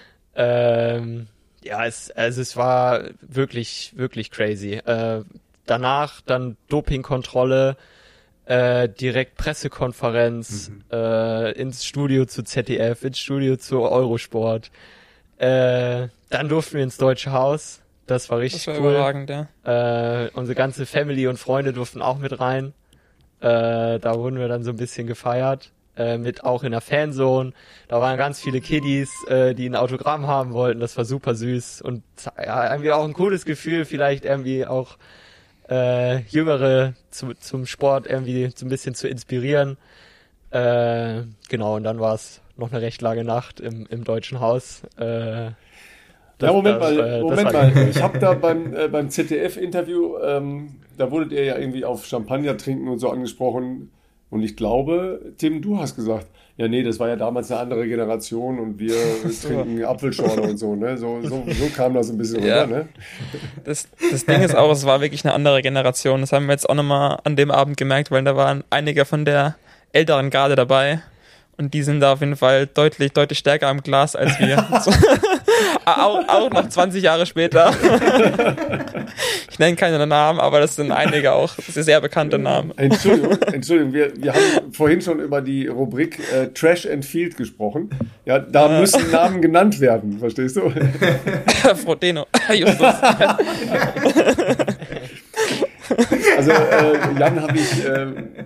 Es war wirklich, wirklich crazy. Danach dann Dopingkontrolle, direkt Pressekonferenz, ins Studio zu ZDF, ins Studio zu Eurosport. Dann durften wir ins Deutsche Haus. Das war richtig cool. Überragend, ja. Unsere ganze Family und Freunde durften auch mit rein. Da wurden wir dann so ein bisschen gefeiert. Mit auch in der Fanzone. Da waren ganz viele Kiddies, die ein Autogramm haben wollten. Das war super süß und irgendwie auch ein cooles Gefühl, vielleicht irgendwie auch Jüngere zum Sport irgendwie so ein bisschen zu inspirieren. Genau, und dann war es noch eine recht lange Nacht im Deutschen Haus. Moment mal. Ich habe da beim ZDF-Interview, da wurdet ihr ja irgendwie auf Champagner trinken und so angesprochen. Und ich glaube, Tim, du hast gesagt, ja nee, das war ja damals eine andere Generation und wir trinken Apfelschorle und so, ne? So kam das ein bisschen rüber, ne? Das Ding ist auch, es war wirklich eine andere Generation. Das haben wir jetzt auch nochmal an dem Abend gemerkt, weil da waren einige von der älteren Garde dabei und die sind da auf jeden Fall deutlich stärker am Glas als wir. auch noch 20 Jahre später. Ich nenne keine Namen, aber das sind einige auch sehr bekannte Namen. Entschuldigung, wir haben vorhin schon über die Rubrik Trash and Field gesprochen. Ja, da müssen Namen genannt werden, verstehst du? Frodeno, Justus. Also Jan habe ich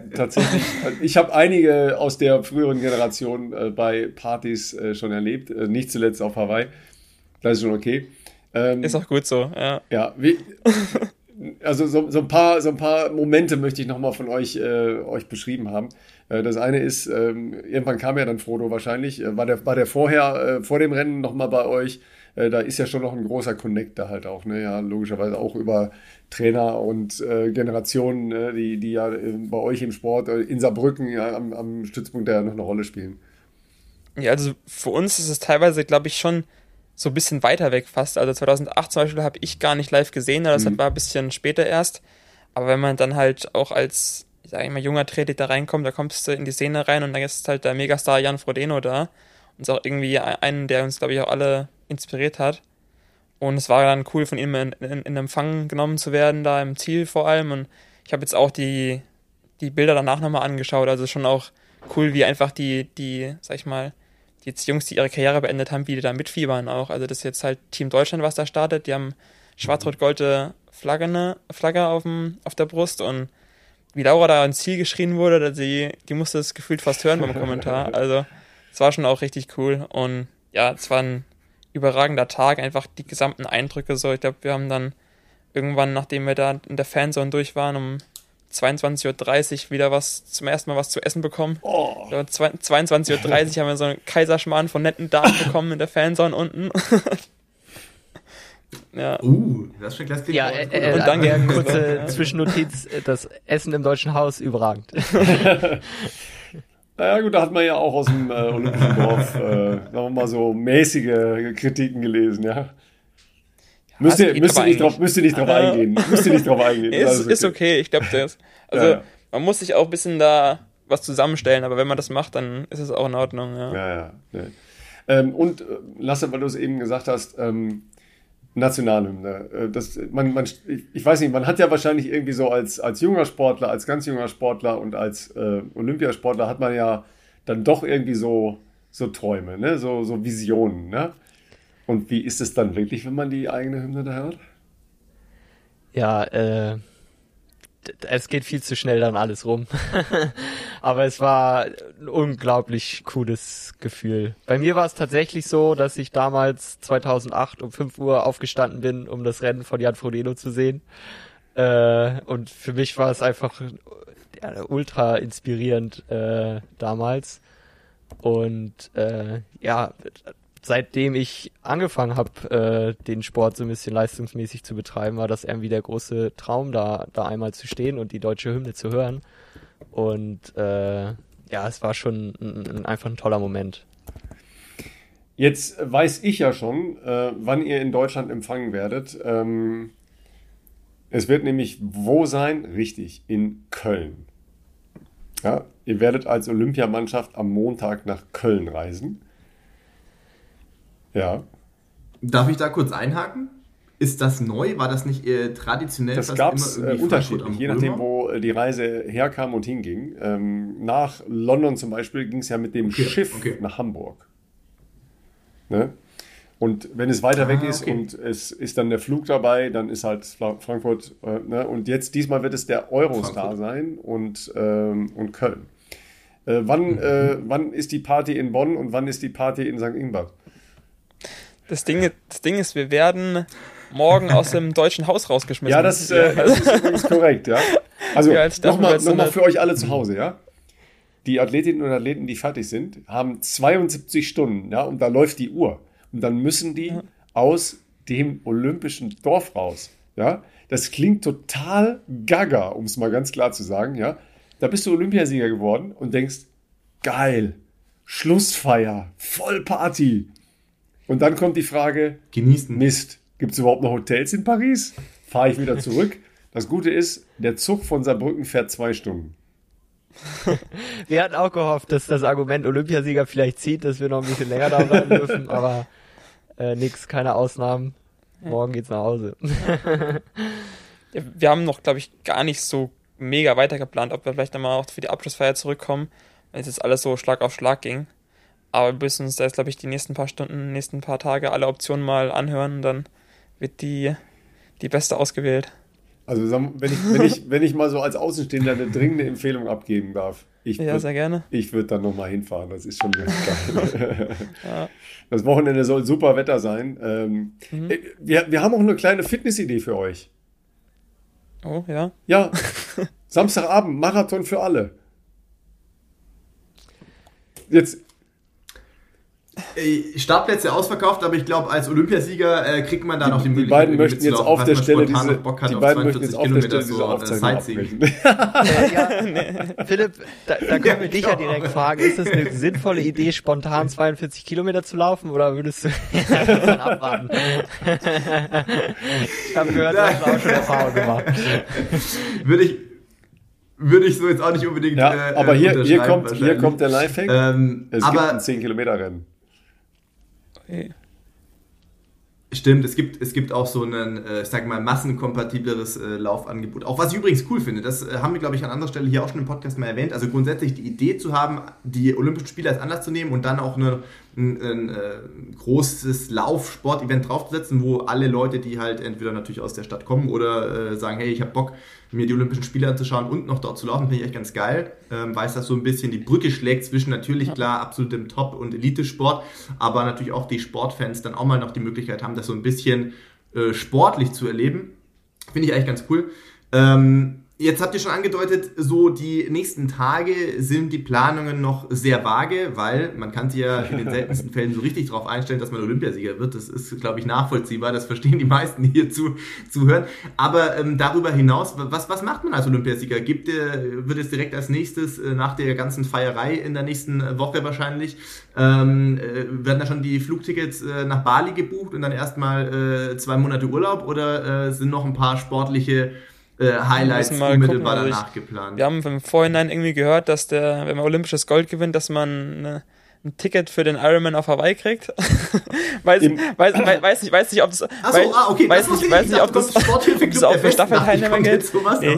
tatsächlich. Ich habe einige aus der früheren Generation bei Partys schon erlebt, nicht zuletzt auf Hawaii. Das ist schon okay. Ist auch gut so, ja. Ja, also so ein paar Momente möchte ich nochmal von euch beschrieben haben. Das eine ist, irgendwann kam ja dann Frodo wahrscheinlich, war der vorher, vor dem Rennen nochmal bei euch. Da ist ja schon noch ein großer Connect da halt auch, ne? Ja, logischerweise auch über Trainer und Generationen, ne? Die ja bei euch im Sport in Saarbrücken ja, am Stützpunkt ja noch eine Rolle spielen. Ja, also für uns ist es teilweise, glaube ich, schon so ein bisschen weiter weg fast. Also 2008 zum Beispiel habe ich gar nicht live gesehen, das war ein bisschen später erst. Aber wenn man dann halt auch als, sag ich mal, junger Triathlet da reinkommt, da kommst du in die Szene rein und dann ist halt der Megastar Jan Frodeno da. Und ist auch irgendwie einen, der uns, glaube ich, auch alle inspiriert hat. Und es war dann cool, von ihm in Empfang genommen zu werden, da im Ziel vor allem. Und ich habe jetzt auch die Bilder danach nochmal angeschaut. Also schon auch cool, wie einfach die, sag ich mal, die jetzt Jungs, die ihre Karriere beendet haben, wie die da mitfiebern auch. Also das ist jetzt halt Team Deutschland, was da startet. Die haben schwarz-rot-goldene Flagge auf der Brust. Und wie Laura da ins Ziel geschrien wurde, die musste es gefühlt fast hören beim Kommentar. Also es war schon auch richtig cool. Und ja, es war ein überragender Tag, einfach die gesamten Eindrücke so. Ich glaube, wir haben dann irgendwann, nachdem wir da in der Fanzone durch waren, um 22.30 Uhr wieder zum ersten Mal was zu essen bekommen. 22.30 Uhr haben wir so einen Kaiserschmarrn von netten Damen bekommen in der Fanzone unten. Ja. Das ist schon klasse. Ja, und dann kurze Zwischennotiz, das Essen im Deutschen Haus überragend. Naja gut, da hat man ja auch aus dem Olympischen Dorf, sagen wir mal so, mäßige Kritiken gelesen, ja. Müsst ihr nicht drauf eingehen. Ist okay, ich glaube das. Also man muss sich auch ein bisschen da was zusammenstellen, aber wenn man das macht, dann ist es auch in Ordnung, ja. Und Lasse, weil du es eben gesagt hast, Nationalhymne. Ich weiß nicht, man hat ja wahrscheinlich irgendwie so als junger Sportler, als ganz junger Sportler und als Olympiasportler hat man ja dann doch irgendwie so Träume, ne? So Visionen, ne? Und wie ist es dann wirklich, wenn man die eigene Hymne da hört? Ja, es geht viel zu schnell dann alles rum. Aber es war ein unglaublich cooles Gefühl. Bei mir war es tatsächlich so, dass ich damals 2008 um 5 Uhr aufgestanden bin, um das Rennen von Jan Frodeno zu sehen. Und für mich war es einfach ultra inspirierend damals. Und seitdem ich angefangen habe, den Sport so ein bisschen leistungsmäßig zu betreiben, war das irgendwie der große Traum, da einmal zu stehen und die deutsche Hymne zu hören. Und es war schon einfach ein toller Moment. Jetzt weiß ich ja schon, wann ihr in Deutschland empfangen werdet. Es wird nämlich wo sein? Richtig, in Köln. Ja, ihr werdet als Olympiamannschaft am Montag nach Köln reisen. Ja. Darf ich da kurz einhaken? Ist das neu? War das nicht traditionell? Das gab es unterschiedlich, je nachdem, wo die Reise herkam und hinging. Nach London zum Beispiel ging es ja mit dem Schiff nach Hamburg. Ne? Und wenn es weiter weg ist und es ist dann der Flug dabei, dann ist halt Frankfurt. Ne? Und diesmal wird es der Eurostar sein und Köln. Wann ist die Party in Bonn und wann ist die Party in St. Ingbert? Das Ding ist, wir werden morgen aus dem Deutschen Haus rausgeschmissen. Ja, das ist korrekt, ja. Also nochmal für euch alle zu Hause, ja. Die Athletinnen und Athleten, die fertig sind, haben 72 Stunden, ja, und da läuft die Uhr. Und dann müssen die aus dem Olympischen Dorf raus, ja. Das klingt total gaga, um es mal ganz klar zu sagen, ja. Da bist du Olympiasieger geworden und denkst, geil, Schlussfeier, voll Party. Und dann kommt die Frage, genießen. Mist, gibt es überhaupt noch Hotels in Paris? Fahre ich wieder zurück? Das Gute ist, der Zug von Saarbrücken fährt 2 Stunden. Wir hatten auch gehofft, dass das Argument Olympiasieger vielleicht zieht, dass wir noch ein bisschen länger da bleiben dürfen, aber keine Ausnahmen. Morgen geht's nach Hause. Ja, wir haben noch, glaube ich, gar nicht so mega weiter geplant, ob wir vielleicht nochmal auch für die Abschlussfeier zurückkommen, wenn es jetzt alles so Schlag auf Schlag ging. Aber wir müssen uns da jetzt, glaube ich, die nächsten paar Stunden, nächsten paar Tage alle Optionen mal anhören und dann wird die beste ausgewählt. Also wenn ich mal so als Außenstehender eine dringende Empfehlung abgeben darf. Sehr gerne. Ich würde dann nochmal hinfahren, das ist schon ganz geil. Ja. Das Wochenende soll super Wetter sein. Wir haben auch eine kleine Fitnessidee für euch. Oh, ja? Ja, Samstagabend, Marathon für alle. Jetzt... Startplätze ausverkauft, aber ich glaube, als Olympiasieger kriegt man da noch die Möglichkeit. Die beiden möchten jetzt auf der Stelle diese Aufzeichnung abbrechen. Philipp, da können wir dich ja direkt fragen, ist das eine sinnvolle Idee, spontan 42 Kilometer zu laufen, oder würdest du davon abraten? Ich habe gehört, du hast auch schon Erfahrung gemacht. Würde ich so jetzt auch nicht unbedingt aber hier kommt der Lifehack. Es gibt ein 10-Kilometer-Rennen. Okay. Stimmt, es gibt auch so ein, massenkompatibleres Laufangebot. Auch was ich übrigens cool finde, das haben wir, glaube ich, an anderer Stelle hier auch schon im Podcast mal erwähnt. Also grundsätzlich die Idee zu haben, die Olympischen Spiele als Anlass zu nehmen und dann auch ein großes Laufsport-Event draufzusetzen, wo alle Leute, die halt entweder natürlich aus der Stadt kommen oder sagen, hey, ich habe Bock, mir die Olympischen Spiele anzuschauen und noch dort zu laufen, finde ich echt ganz geil, weil es das so ein bisschen die Brücke schlägt zwischen natürlich klar absolutem Top- und Elitesport, aber natürlich auch die Sportfans dann auch mal noch die Möglichkeit haben, das so ein bisschen sportlich zu erleben. Finde ich eigentlich ganz cool. Jetzt habt ihr schon angedeutet, so die nächsten Tage sind die Planungen noch sehr vage, weil man kann sich ja in den seltensten Fällen so richtig darauf einstellen, dass man Olympiasieger wird. Das ist, glaube ich, nachvollziehbar. Das verstehen die meisten, die hier zuhören. Aber darüber hinaus, was macht man als Olympiasieger? Wird es direkt als nächstes, nach der ganzen Feierei in der nächsten Woche wahrscheinlich, werden da schon die Flugtickets nach Bali gebucht und dann erstmal 2 Monate Urlaub, oder sind noch ein paar sportliche Highlights unmittelbar danach geplant? Wir haben im Vorhinein irgendwie gehört, dass wenn man olympisches Gold gewinnt, dass man ein Ticket für den Ironman auf Hawaii kriegt. weiß nicht, ob das... Weiß nicht, ob das auch für Staffelteilnehmer gilt.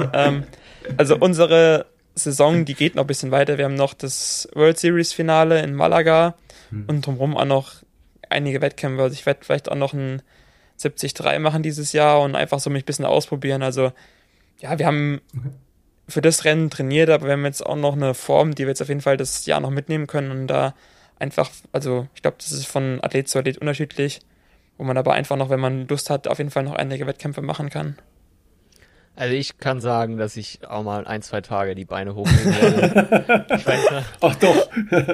Also unsere Saison, die geht noch ein bisschen weiter. Wir haben noch das World Series Finale in Malaga und drumherum auch noch einige Wettkämpfe. Also ich werde vielleicht auch noch ein 73 machen dieses Jahr und einfach so mich ein bisschen ausprobieren. Also ja, wir haben für das Rennen trainiert, aber wir haben jetzt auch noch eine Form, die wir jetzt auf jeden Fall das Jahr noch mitnehmen können und da einfach, also ich glaube, das ist von Athlet zu Athlet unterschiedlich, wo man aber einfach noch, wenn man Lust hat, auf jeden Fall noch einige Wettkämpfe machen kann. Also ich kann sagen, dass ich auch mal 1-2 Tage die Beine hochnehmen werde. Ach doch.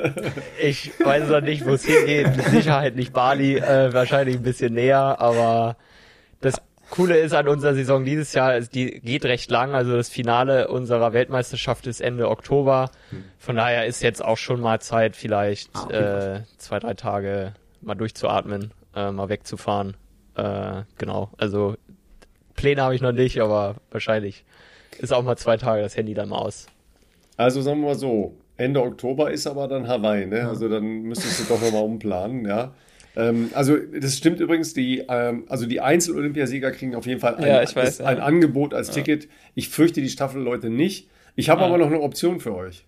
Ich weiß noch nicht, wo es hingeht. Mit Sicherheit nicht Bali, wahrscheinlich ein bisschen näher, aber das Coole ist an unserer Saison dieses Jahr, die geht recht lang, also das Finale unserer Weltmeisterschaft ist Ende Oktober. Von daher ist jetzt auch schon mal Zeit, vielleicht 2-3 Tage mal durchzuatmen, mal wegzufahren. Genau, also Pläne habe ich noch nicht, aber wahrscheinlich ist auch mal 2 Tage das Handy dann mal aus. Also sagen wir mal so, Ende Oktober ist aber dann Hawaii, ne? Also dann müsstest du doch nochmal umplanen, ja. Also das stimmt übrigens, die Einzel-Olympiasieger kriegen auf jeden Fall ein Angebot als Ticket. Ich fürchte die Staffelleute nicht. Ich habe aber noch eine Option für euch.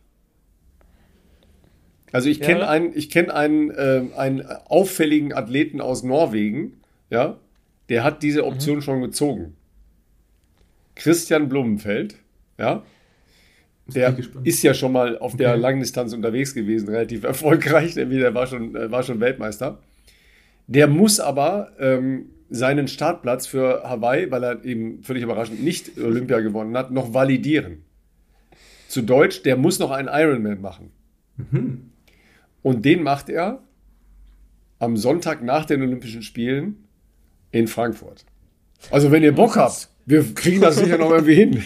Also ich kenne einen auffälligen Athleten aus Norwegen, ja, der hat diese Option schon gezogen. Christian Blumenfeld, ja, der ist ja schon mal auf der Langdistanz unterwegs gewesen, relativ erfolgreich, der war schon Weltmeister. Der muss aber seinen Startplatz für Hawaii, weil er eben völlig überraschend nicht Olympia gewonnen hat, noch validieren. Zu Deutsch, der muss noch einen Ironman machen. Mhm. Und den macht er am Sonntag nach den Olympischen Spielen in Frankfurt. Also wenn ihr Bock habt, wir kriegen das sicher noch irgendwie hin.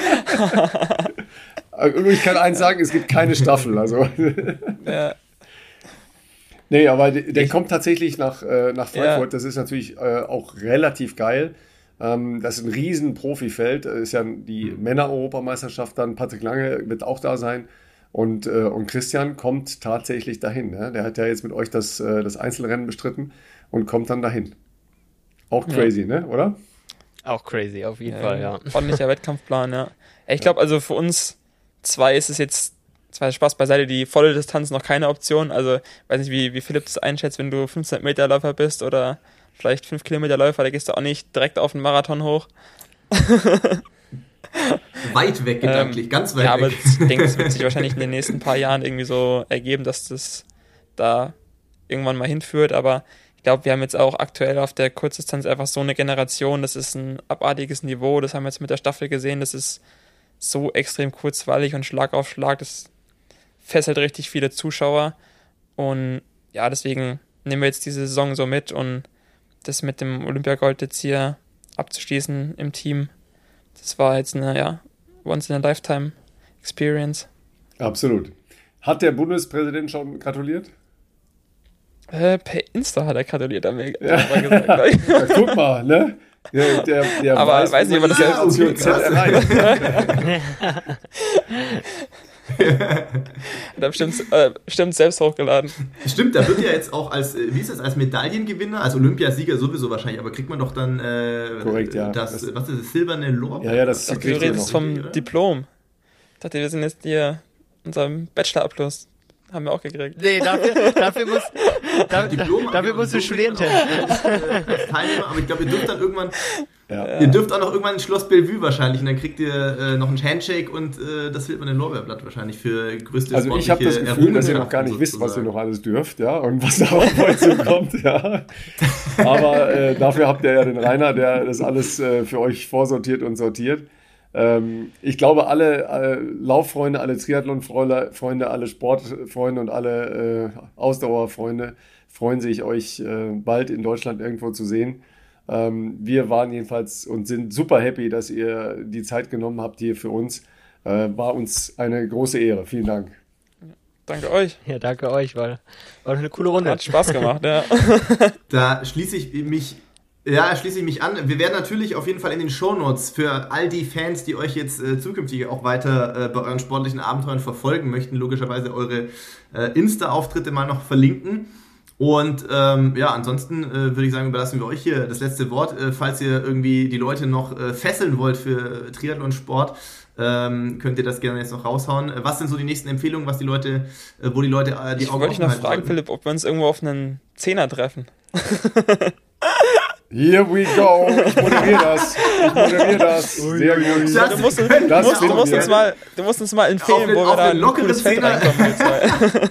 Ich kann eins sagen, es gibt keine Staffel. Also. Ja. Nee, aber der kommt tatsächlich nach Frankfurt. Ja. Das ist natürlich auch relativ geil. Das ist ein riesen Profifeld. Das ist ja die Männer-Europameisterschaft dann. Patrick Lange wird auch da sein. Und Christian kommt tatsächlich dahin. Ne? Der hat ja jetzt mit euch das Einzelrennen bestritten und kommt dann dahin. Auch crazy, ne? Oder? Auch crazy, auf jeden Fall, ja. Ordentlicher Wettkampfplan, ja. Ich glaube, also für uns zwei ist es jetzt, zwar Spaß beiseite, die volle Distanz noch keine Option. Also, weiß nicht, wie Philipp das einschätzt, wenn du 15 Meter Läufer bist oder vielleicht 5 Kilometer Läufer, da gehst du auch nicht direkt auf den Marathon hoch. Weit weg gedanklich, ganz weit ja, weg. aber ich denke, es wird sich wahrscheinlich in den nächsten paar Jahren irgendwie so ergeben, dass das da irgendwann mal hinführt, aber ich glaube, wir haben jetzt auch aktuell auf der Kurzdistanz einfach so eine Generation, das ist ein abartiges Niveau, das haben wir jetzt mit der Staffel gesehen, das ist so extrem kurzweilig und Schlag auf Schlag, das fesselt richtig viele Zuschauer und ja, deswegen nehmen wir jetzt diese Saison so mit und das mit dem Olympiagold jetzt hier abzuschließen im Team, das war jetzt eine, Once-in-a-Lifetime-Experience. Absolut. Hat der Bundespräsident schon gratuliert? Per Insta hat er gratuliert, haben wir Ja. gesagt. Ja, guck mal, ne? Der Aber weiß nicht, ob er das selbst erreicht. Hat er bestimmt selbst hochgeladen. Stimmt, da wird ja jetzt auch als Medaillengewinner, als Olympiasieger sowieso wahrscheinlich, aber kriegt man doch dann Korrekt, ja. das silberne Lorbeer? Ja, das Du kriegt ihr redest noch. vom Diplom. Ich dachte, wir sind jetzt hier unserem Bachelorabschluss. Haben wir auch gekriegt. Nee, dafür musst du studieren. Teilnehmer, aber ich glaube, ihr dürft dann irgendwann, Ja. ihr dürft auch noch irgendwann ins Schloss Bellevue wahrscheinlich und dann kriegt ihr noch einen Handshake und das silberne Lorbeerblatt wahrscheinlich für größte Also ich habe das Gefühl, dass ihr noch gar nicht wisst, was ihr noch alles dürft, ja, und was da auf euch zukommt, ja. Aber dafür habt ihr ja den Rainer, der das alles für euch vorsortiert und sortiert. Ich glaube, alle Lauffreunde, alle Triathlon-Freunde, alle Sportfreunde und alle Ausdauerfreunde freuen sich, euch bald in Deutschland irgendwo zu sehen. Wir waren jedenfalls und sind super happy, dass ihr die Zeit genommen habt hier für uns. War uns eine große Ehre. Vielen Dank. Danke euch. Ja, danke euch, war eine coole Runde. Hat Spaß gemacht, ja. Da schließe ich mich an. Wir werden natürlich auf jeden Fall in den Shownotes für all die Fans, die euch jetzt zukünftig auch weiter bei euren sportlichen Abenteuern verfolgen möchten, logischerweise eure Insta-Auftritte mal noch verlinken. Und ansonsten würde ich sagen, überlassen wir euch hier das letzte Wort. Falls ihr irgendwie die Leute noch fesseln wollt für Triathlon-Sport, könnt ihr das gerne jetzt noch raushauen. Was sind so die nächsten Empfehlungen, wo die Leute die Augen Ich wollte dich noch offen halten fragen, sollten? Philipp, ob wir uns irgendwo auf einen Zehner treffen. Here we go. Ich moderiere das. Sehr gut. Das Du musst uns mal empfehlen, wo wir auf da einen ein lockeren cooles Feld Zehner. reinkommen. wir zwei.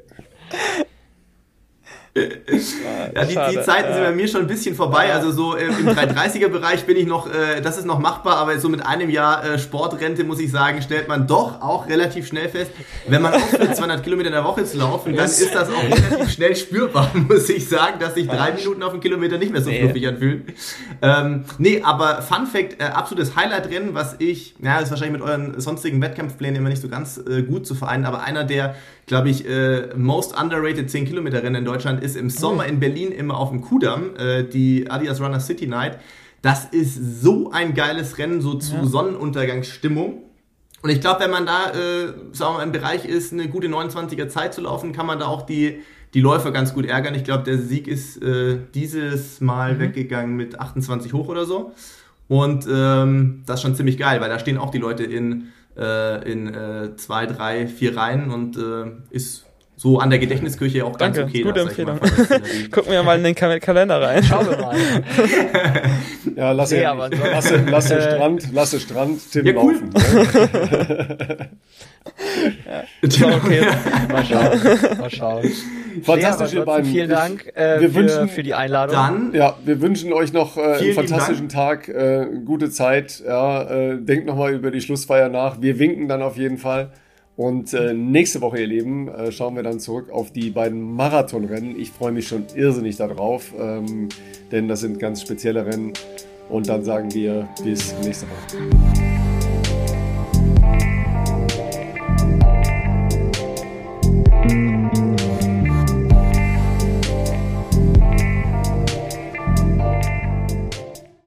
Ja, die Zeiten sind bei mir schon ein bisschen vorbei. Also so im 330er-Bereich bin ich noch, das ist noch machbar, aber so mit einem Jahr Sportrente, muss ich sagen, stellt man doch auch relativ schnell fest, wenn man aufhört, 200 Kilometer in der Woche zu laufen, dann ist das auch relativ schnell spürbar, muss ich sagen, dass sich 3 Minuten auf einen Kilometer nicht mehr so fluffig anfühlen. Aber Fun Fact, absolutes Highlight-Rennen, was das ist wahrscheinlich mit euren sonstigen Wettkampfplänen immer nicht so ganz gut zu vereinen, aber einer der, glaube ich, most underrated 10 Kilometer Rennen in Deutschland ist im Sommer in Berlin immer auf dem Kudamm, die Adidas Runner City Night. Das ist so ein geiles Rennen, so zu Sonnenuntergangsstimmung. Und ich glaube, wenn man da im Bereich ist, eine gute 29er Zeit zu laufen, kann man da auch die Läufer ganz gut ärgern. Ich glaube, der Sieg ist dieses Mal weggegangen mit 28 hoch oder so. Und das ist schon ziemlich geil, weil da stehen auch die Leute in 2, 3, 4 Reihen und ist so an der Gedächtniskirche auch ganz okay. Gute Empfehlung. Gucken wir mal in den Kalender rein. Schauen wir mal. Ja, lasse Strand, Tim Ja, cool. laufen. Ist auch okay. Mal schauen. Fantastisch, ihr beiden. Vielen Dank für die Einladung. Dann Wir wünschen euch noch einen Vielen fantastischen Tag, gute Zeit. Ja, denkt nochmal über die Schlussfeier nach. Wir winken dann auf jeden Fall. Und nächste Woche, ihr Lieben, schauen wir dann zurück auf die beiden Marathonrennen. Ich freue mich schon irrsinnig darauf, denn das sind ganz spezielle Rennen. Und dann sagen wir bis nächste Woche.